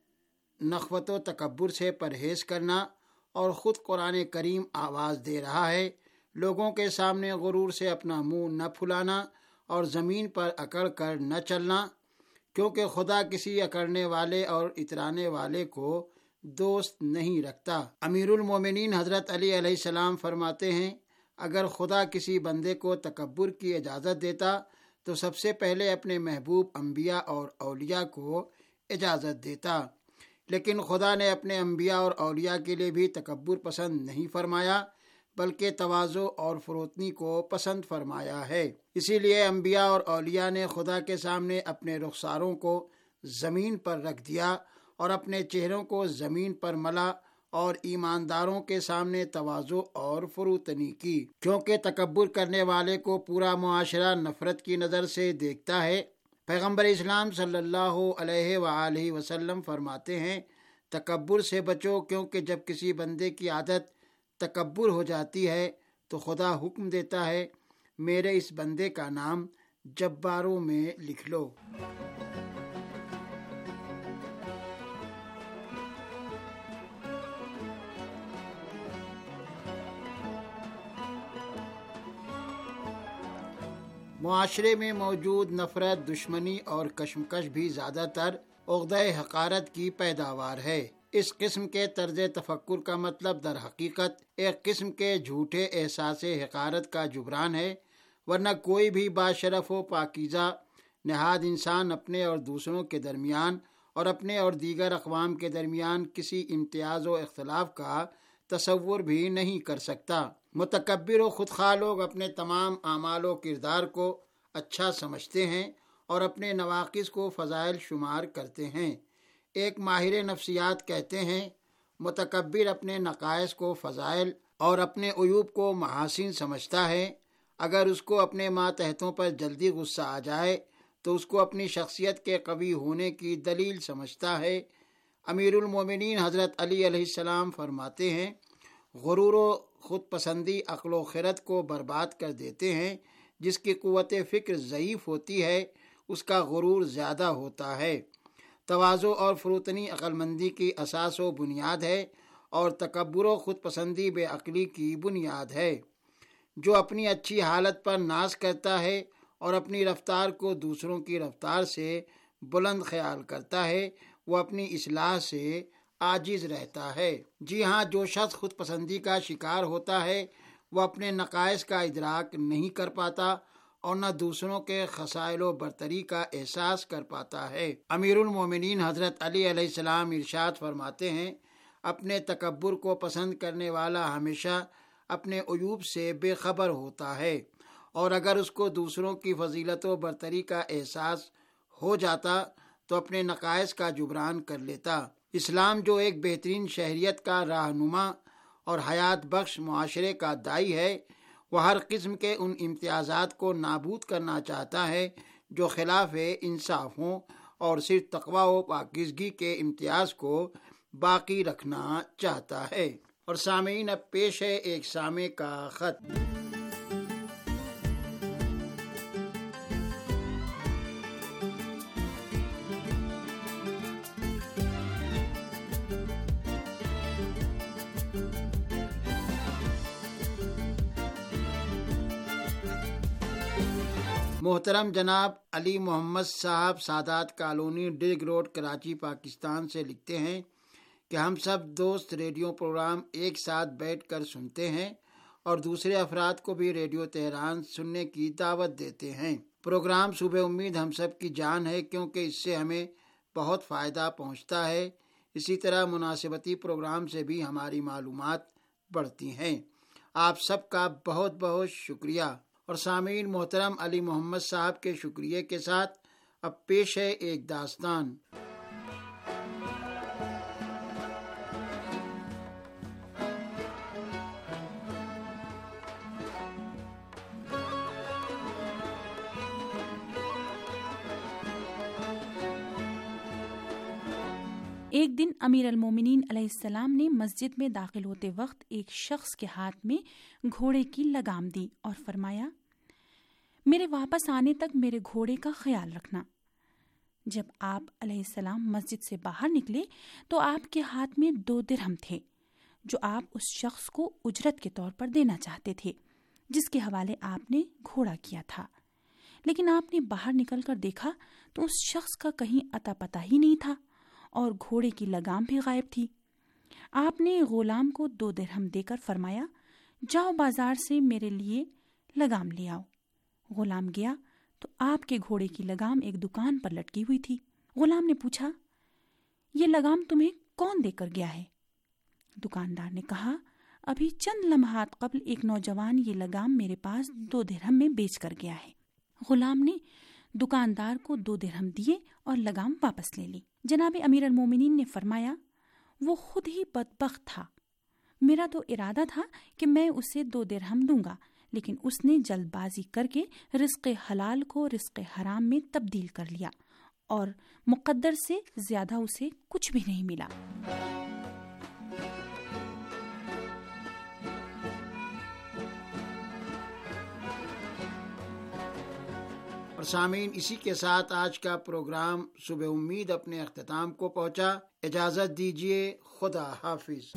نخوت و تکبر سے پرہیز کرنا، اور خود قرآن کریم آواز دے رہا ہے، لوگوں کے سامنے غرور سے اپنا منہ نہ پھلانا اور زمین پر اکڑ کر نہ چلنا، کیونکہ خدا کسی اکڑنے والے اور اترانے والے کو دوست نہیں رکھتا۔ امیر المومنین حضرت علی علیہ السلام فرماتے ہیں، اگر خدا کسی بندے کو تکبر کی اجازت دیتا تو سب سے پہلے اپنے محبوب انبیاء اور اولیاء کو اجازت دیتا، لیکن خدا نے اپنے انبیاء اور اولیاء کے لیے بھی تکبر پسند نہیں فرمایا، بلکہ تواضع اور فروتنی کو پسند فرمایا ہے۔ اسی لیے انبیاء اور اولیاء نے خدا کے سامنے اپنے رخساروں کو زمین پر رکھ دیا اور اپنے چہروں کو زمین پر ملا، اور ایمانداروں کے سامنے تواضع اور فروتنی کی، کیونکہ تکبر کرنے والے کو پورا معاشرہ نفرت کی نظر سے دیکھتا ہے۔ پیغمبر اسلام صلی اللہ علیہ وآلہ وسلم فرماتے ہیں، تکبر سے بچو، کیونکہ جب کسی بندے کی عادت تکبر ہو جاتی ہے تو خدا حکم دیتا ہے، میرے اس بندے کا نام جباروں میں لکھ لو۔ معاشرے میں موجود نفرت، دشمنی اور کشمکش بھی زیادہ تر عقدہ حقارت کی پیداوار ہے۔ اس قسم کے طرز تفکر کا مطلب در حقیقت ایک قسم کے جھوٹے احساس حقارت کا جبران ہے، ورنہ کوئی بھی باشرف و پاکیزہ نہاد انسان اپنے اور دوسروں کے درمیان اور اپنے اور دیگر اقوام کے درمیان کسی امتیاز و اختلاف کا تصور بھی نہیں کر سکتا۔ متکبر و خودخواہ لوگ اپنے تمام اعمال و کردار کو اچھا سمجھتے ہیں اور اپنے نواقص کو فضائل شمار کرتے ہیں۔ ایک ماہر نفسیات کہتے ہیں، متکبر اپنے نقائص کو فضائل اور اپنے عیوب کو محاسن سمجھتا ہے۔ اگر اس کو اپنے ماتحتوں پر جلدی غصہ آ جائے تو اس کو اپنی شخصیت کے قوی ہونے کی دلیل سمجھتا ہے۔ امیر المومنین حضرت علی علیہ السلام فرماتے ہیں، غرور و خود پسندی عقل و خرد کو برباد کر دیتے ہیں۔ جس کی قوت فکر ضعیف ہوتی ہے اس کا غرور زیادہ ہوتا ہے۔ تواضع اور فروتنی عقل مندی کی اساس و بنیاد ہے اور تکبر و خود پسندی بے عقلی کی بنیاد ہے۔ جو اپنی اچھی حالت پر ناز کرتا ہے اور اپنی رفتار کو دوسروں کی رفتار سے بلند خیال کرتا ہے وہ اپنی اصلاح سے عاجز رہتا ہے۔ جی ہاں، جو شخص خود پسندی کا شکار ہوتا ہے وہ اپنے نقائص کا ادراک نہیں کر پاتا اور نہ دوسروں کے خصائل و برتری کا احساس کر پاتا ہے۔ امیر المومنین حضرت علی علیہ السلام ارشاد فرماتے ہیں، اپنے تکبر کو پسند کرنے والا ہمیشہ اپنے عیوب سے بے خبر ہوتا ہے، اور اگر اس کو دوسروں کی فضیلت و برتری کا احساس ہو جاتا تو اپنے نقائص کا جبران کر لیتا۔ اسلام جو ایک بہترین شہریت کا رہنما اور حیات بخش معاشرے کا داعی ہے، وہ ہر قسم کے ان امتیازات کو نابود کرنا چاہتا ہے جو خلاف انصاف ہوں اور صرف تقوی و پاکیزگی کے امتیاز کو باقی رکھنا چاہتا ہے۔ اور سامعین، اب پیش ہے ایک سامع کا خط۔ محترم جناب علی محمد صاحب سادات کالونی ڈرگ روڈ کراچی پاکستان سے لکھتے ہیں کہ ہم سب دوست ریڈیو پروگرام ایک ساتھ بیٹھ کر سنتے ہیں اور دوسرے افراد کو بھی ریڈیو تہران سننے کی دعوت دیتے ہیں۔ پروگرام صبح امید ہم سب کی جان ہے کیونکہ اس سے ہمیں بہت فائدہ پہنچتا ہے۔ اسی طرح مناسبتی پروگرام سے بھی ہماری معلومات بڑھتی ہیں۔ آپ سب کا بہت بہت شکریہ۔ اور سامعین، محترم علی محمد صاحب کے شکریہ کے ساتھ اب پیش ہے ایک داستان۔ ایک دن امیر المومنین علیہ السلام نے مسجد میں داخل ہوتے وقت ایک شخص کے ہاتھ میں گھوڑے کی لگام دی اور فرمایا، میرے واپس آنے تک میرے گھوڑے کا خیال رکھنا۔ جب آپ علیہ السلام مسجد سے باہر نکلے تو آپ کے ہاتھ میں 2 درہم تھے جو آپ اس شخص کو اجرت کے طور پر دینا چاہتے تھے جس کے حوالے آپ نے گھوڑا کیا تھا۔ لیکن آپ نے باہر نکل کر دیکھا تو اس شخص کا کہیں اتا پتہ ہی نہیں تھا اور گھوڑے کی لگام بھی غائب تھی۔ آپ نے غلام کو 2 درہم دے کر فرمایا، جاؤ بازار سے میرے لیے لگام لے آؤ۔ غلام گیا تو آپ کے گھوڑے کی لگام ایک دکان پر لٹکی ہوئی تھی۔ غلام نے پوچھا، یہ لگام تمہیں کون دے کر گیا ہے؟ دکاندار نے کہا، ابھی چند لمحات قبل ایک نوجوان یہ لگام میرے پاس 2 درہم میں بیچ کر گیا ہے۔ غلام نے دکاندار کو 2 درہم دیے اور لگام واپس لے لی۔ جناب امیر المومنین نے فرمایا، وہ خود ہی بدبخت تھا۔ میرا تو ارادہ تھا کہ میں اسے 2 درہم دوں گا، لیکن اس نے جلد بازی کر کے رزق حلال کو رزق حرام میں تبدیل کر لیا اور مقدر سے زیادہ اسے کچھ بھی نہیں ملا۔ اور سامعین، اسی کے ساتھ آج کا پروگرام صبح امید اپنے اختتام کو پہنچا۔ اجازت دیجیے، خدا حافظ۔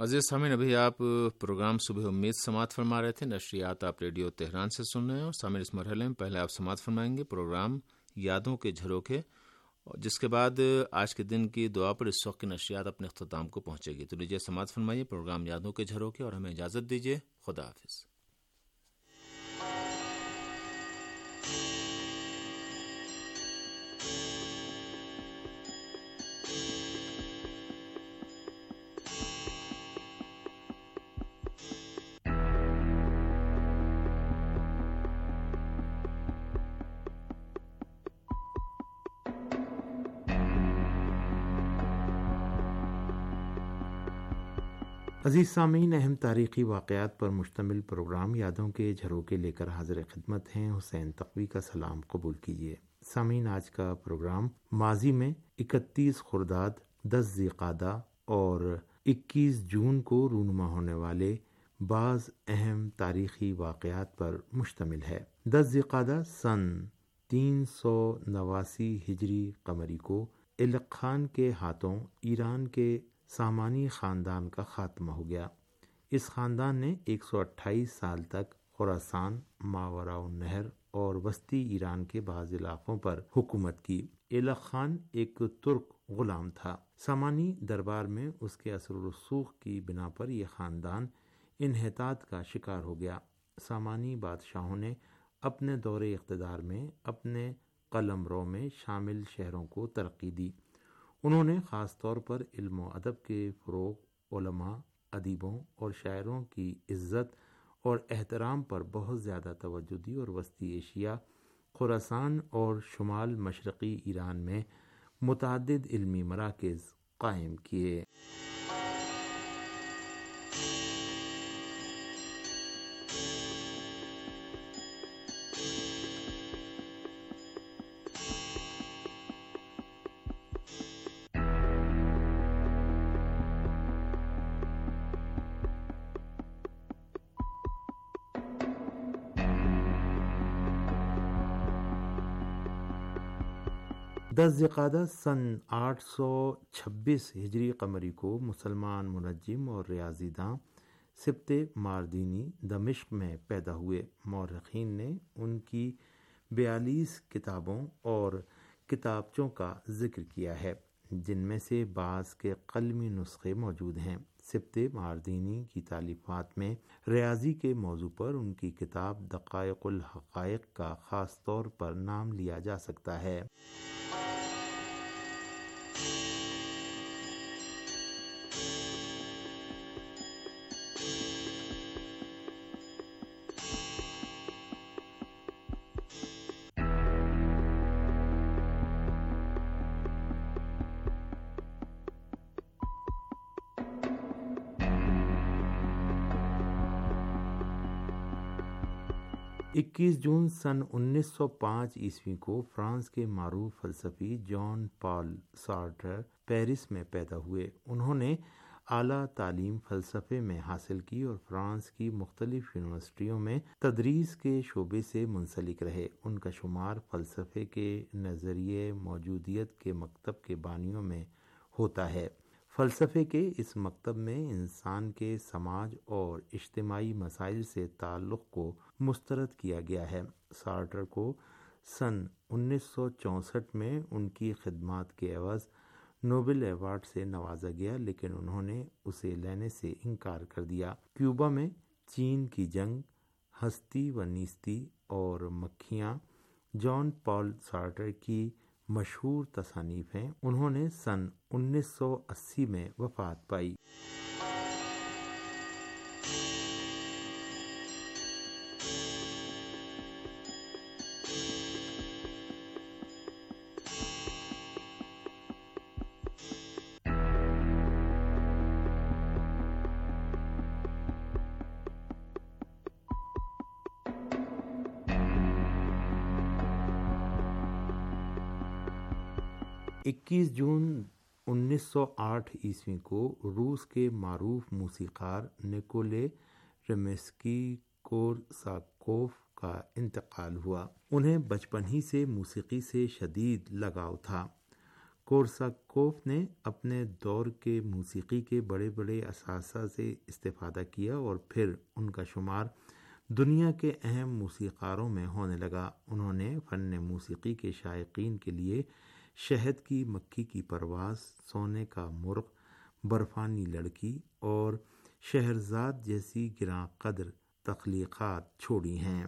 عزیز سامعین، ابھی آپ پروگرام صبح امید سماعت فرما رہے تھے۔ نشریات آپ ریڈیو تہران سے سن رہے ہیں، اور سامعین اس مرحلے میں پہلے آپ سماعت فرمائیں گے پروگرام یادوں کے جھروکے، جس کے بعد آج کے دن کی دعا پر اس وقت کی نشریات اپنے اختتام کو پہنچے گی۔ تو لیجیے سماعت فرمائیے پروگرام یادوں کے جھروکے، اور ہمیں اجازت دیجیے۔ خدا حافظ۔ عزیز سامعین، اہم تاریخی واقعات پر مشتمل پروگرام یادوں کے جھروکے لے کر حاضر خدمت ہیں۔ حسین تقوی کا سلام قبول کیجیے۔ سامعین، آج کا پروگرام ماضی میں 31 خرداد، 10 ذی القعدہ اور 21 جون کو رونما ہونے والے بعض اہم تاریخی واقعات پر مشتمل ہے۔ 10 ذی القعدہ سن 389 ہجری قمری کو الق خان کے ہاتھوں ایران کے سامانی خاندان کا خاتمہ ہو گیا۔ اس خاندان نے 128 سال تک خراسان، ماوراء النہر اور وسطی ایران کے بعض علاقوں پر حکومت کی۔ الق خان ایک ترک غلام تھا۔ سامانی دربار میں اس کے اثر و رسوخ کی بنا پر یہ خاندان انحطاط کا شکار ہو گیا۔ سامانی بادشاہوں نے اپنے دور اقتدار میں اپنے قلمرو میں شامل شہروں کو ترقی دی۔ انہوں نے خاص طور پر علم و ادب کے فروغ، علماء، ادیبوں اور شاعروں کی عزت اور احترام پر بہت زیادہ توجہ دی اور وسطی ایشیا، خراسان اور شمال مشرقی ایران میں متعدد علمی مراکز قائم کیے۔ دس ذی القعدہ سن 826 ہجری قمری کو مسلمان منجم اور ریاضی داں سبط ماردینی دمشق میں پیدا ہوئے۔ مورخین نے ان کی 42 کتابوں اور کتابچوں کا ذکر کیا ہے، جن میں سے بعض کے قلمی نسخے موجود ہیں۔ سبط ماردینی کی تالیفات میں ریاضی کے موضوع پر ان کی کتاب دقائق الحقائق کا خاص طور پر نام لیا جا سکتا ہے۔ اکیس جون سن 1905 عیسوی کو فرانس کے معروف فلسفی جان پال سارٹر پیرس میں پیدا ہوئے۔ انہوں نے اعلیٰ تعلیم فلسفے میں حاصل کی اور فرانس کی مختلف یونیورسٹیوں میں تدریس کے شعبے سے منسلک رہے۔ ان کا شمار فلسفے کے نظریے موجودیت کے مکتب کے بانیوں میں ہوتا ہے۔ فلسفے کے اس مکتب میں انسان کے سماج اور اجتماعی مسائل سے تعلق کو مسترد کیا گیا ہے۔ سارٹر کو سن 1964 میں ان کی خدمات کے عوض نوبل ایوارڈ سے نوازا گیا، لیکن انہوں نے اسے لینے سے انکار کر دیا۔ کیوبا میں چین کی جنگ، ہستی و نیستی اور مکھیاں جان پال سارٹر کی مشہور تصانیف ہیں۔ انہوں نے سن 1980 میں وفات پائی۔ 21 جون 1908 عیسوی کو روس کے معروف موسیقار نیکولے ریمسکی کورساکوف کا انتقال ہوا۔ انہیں بچپن ہی سے موسیقی سے شدید لگاؤ تھا۔ کورساکوف نے اپنے دور کے موسیقی کے بڑے بڑے اساتذہ سے استفادہ کیا اور پھر ان کا شمار دنیا کے اہم موسیقاروں میں ہونے لگا۔ انہوں نے فن موسیقی کے شائقین کے لیے شہد کی مکھی کی پرواز، سونے کا مرغ، برفانی لڑکی اور شہرزاد جیسی گراں قدر تخلیقات چھوڑی ہیں۔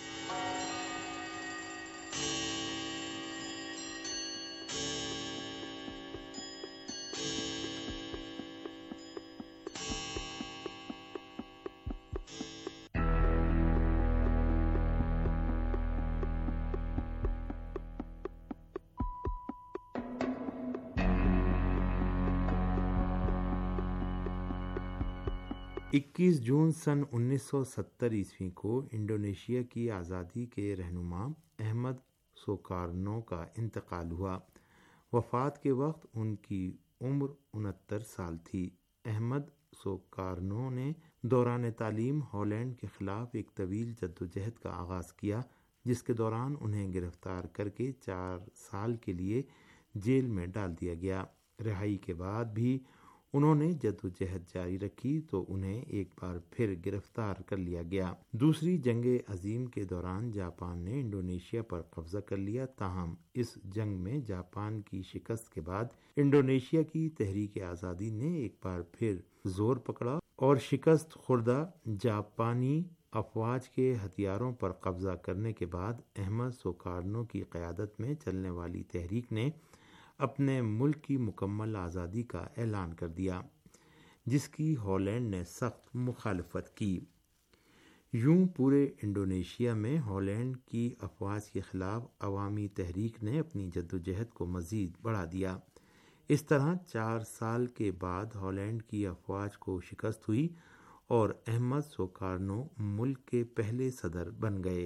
21 جون سن 1970 عیسوی کو انڈونیشیا کی آزادی کے رہنما احمد سوکارنو کا انتقال ہوا۔ وفات کے وقت ان کی عمر 69 سال تھی۔ احمد سوکارنو نے دوران تعلیم ہالینڈ کے خلاف ایک طویل جدوجہد کا آغاز کیا، جس کے دوران انہیں گرفتار کر کے 4 سال کے لیے جیل میں ڈال دیا گیا۔ رہائی کے بعد بھی انہوں نے جدوجہد جاری رکھی تو انہیں ایک بار پھر گرفتار کر لیا گیا۔ دوسری جنگ عظیم کے دوران جاپان نے انڈونیشیا پر قبضہ کر لیا، تاہم اس جنگ میں جاپان کی شکست کے بعد انڈونیشیا کی تحریک آزادی نے ایک بار پھر زور پکڑا اور شکست خوردہ جاپانی افواج کے ہتھیاروں پر قبضہ کرنے کے بعد احمد سوکارنو کی قیادت میں چلنے والی تحریک نے اپنے ملک کی مکمل آزادی کا اعلان کر دیا، جس کی ہالینڈ نے سخت مخالفت کی۔ یوں پورے انڈونیشیا میں ہالینڈ کی افواج کے خلاف عوامی تحریک نے اپنی جدوجہد کو مزید بڑھا دیا۔ اس طرح 4 سال کے بعد ہالینڈ کی افواج کو شکست ہوئی اور احمد سوکارنو ملک کے پہلے صدر بن گئے۔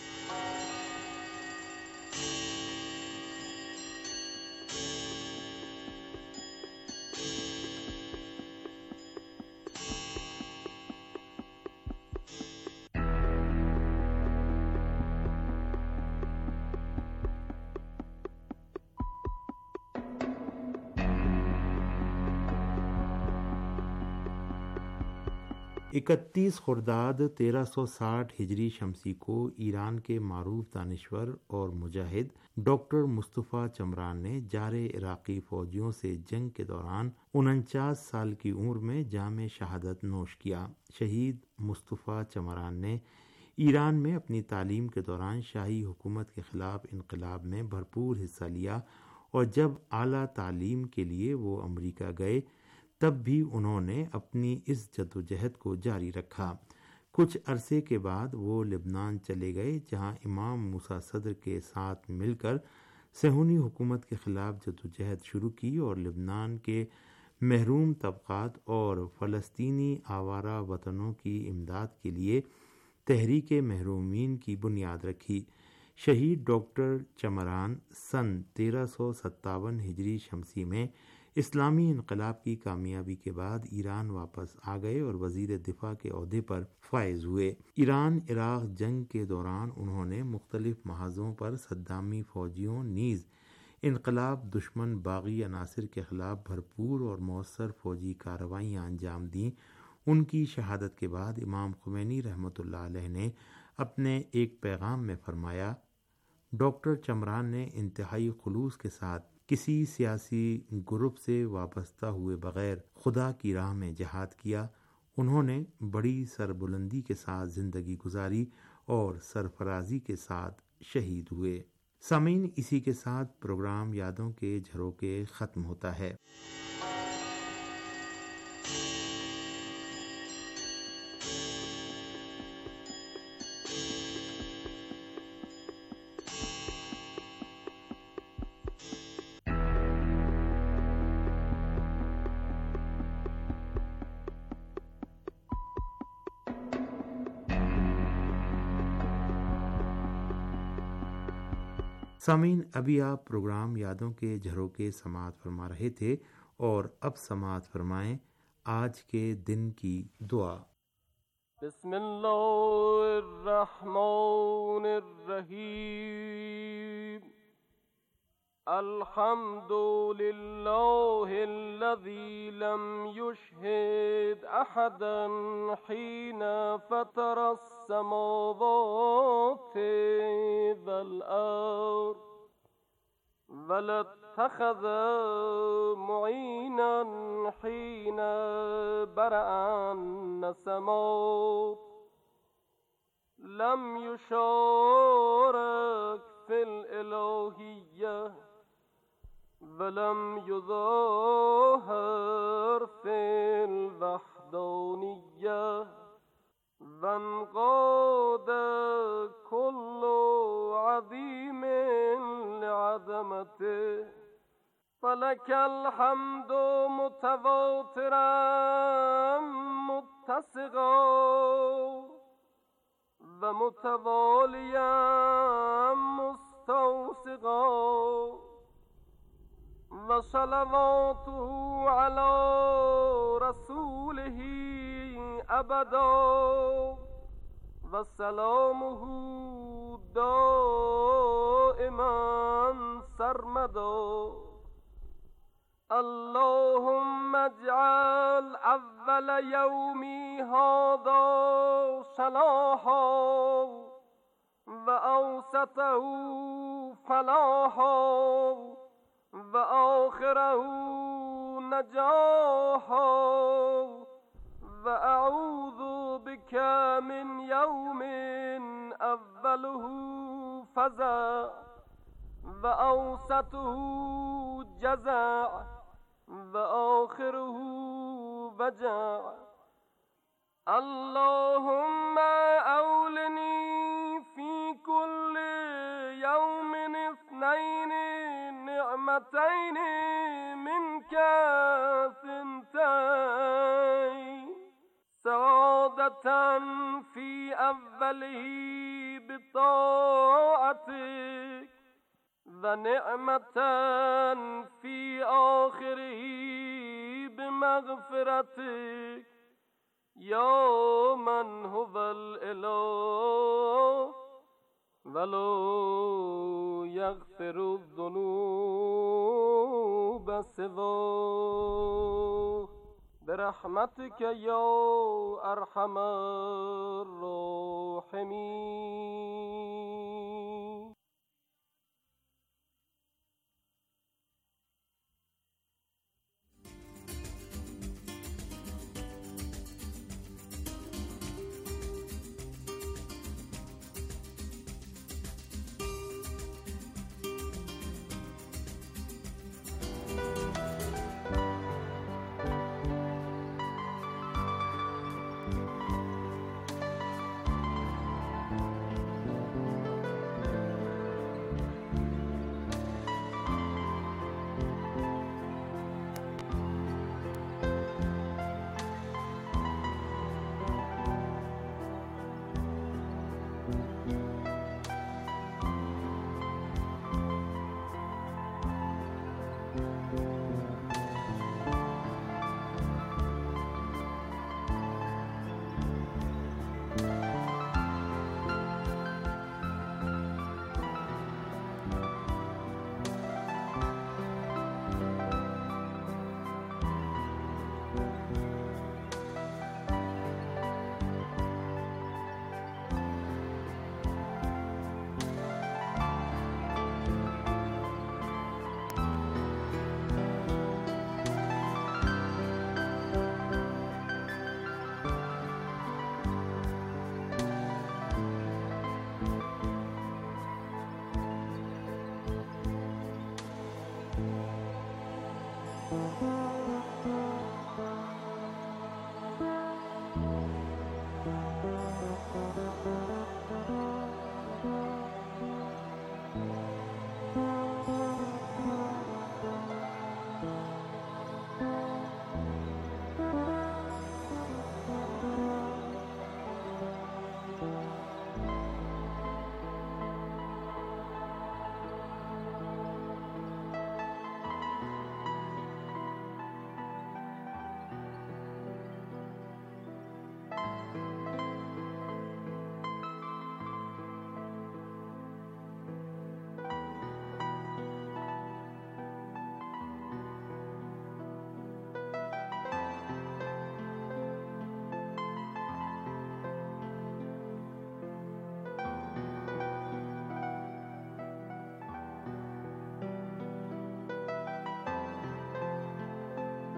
اکتیس خرداد 1360 ہجری شمسی کو ایران کے معروف دانشور اور مجاہد ڈاکٹر مصطفیٰ چمران نے جار عراقی فوجیوں سے جنگ کے دوران 49 سال کی عمر میں جام شہادت نوش کیا۔ شہید مصطفیٰ چمران نے ایران میں اپنی تعلیم کے دوران شاہی حکومت کے خلاف انقلاب میں بھرپور حصہ لیا اور جب اعلیٰ تعلیم کے لیے وہ امریکہ گئے تب بھی انہوں نے اپنی اس جدوجہد کو جاری رکھا۔ کچھ عرصے کے بعد وہ لبنان چلے گئے، جہاں امام موسیٰ صدر کے ساتھ مل کر صہیونی حکومت کے خلاف جدوجہد شروع کی اور لبنان کے محروم طبقات اور فلسطینی آوارہ وطنوں کی امداد کے لیے تحریک محرومین کی بنیاد رکھی۔ شہید ڈاکٹر چمران سن 1357 ہجری شمسی میں اسلامی انقلاب کی کامیابی کے بعد ایران واپس آ گئے اور وزیر دفاع کے عہدے پر فائز ہوئے۔ ایران عراق جنگ کے دوران انہوں نے مختلف محاذوں پر صدامی فوجیوں نیز انقلاب دشمن باغی عناصر کے خلاف بھرپور اور مؤثر فوجی کارروائیاں انجام دیں۔ ان کی شہادت کے بعد امام خمینی رحمۃ اللہ علیہ نے اپنے ایک پیغام میں فرمایا، ڈاکٹر چمران نے انتہائی خلوص کے ساتھ کسی سیاسی گروپ سے وابستہ ہوئے بغیر خدا کی راہ میں جہاد کیا۔ انہوں نے بڑی سربلندی کے ساتھ زندگی گزاری اور سرفرازی کے ساتھ شہید ہوئے۔ سامعین، اسی کے ساتھ پروگرام یادوں کے جھروکے ختم ہوتا ہے۔ سامعین، ابھی آپ پروگرام یادوں کے جھروکے سماعت فرما رہے تھے اور اب سماعت فرمائیں آج کے دن کی دعا۔ بسم اللہ الرحمن الرحیم۔ الحمد لله الذي لم يشهد أحدا حين فطر السماوات والأرض ولا اتخذ معينا حين برأ النسمات لم يشارك في الإلهية ولم يظاهر في الوحدانية وانقاد كل عظيم لعظمته فلك الحمد متواترا متسقا ومتواليا مستوسقا وصلواته على رسوله أبدا وسلامه دائما سرمدا اللهم اجعل أول يومي هذا صلاحا وأوسطه فلاحا وآخره نجاحا وأعوذ بك من يوم أوله فزع وأوسطه جزع وآخره وجع اللهم أولني في كل يوم اثنين نعمتين منك ثنتين سعادة في أوله بطاعتك ونعمة في آخره بمغفرتك يا من هو الإله ولا يغفر الذنوب سواه برحمتك يا أرحم الراحمين.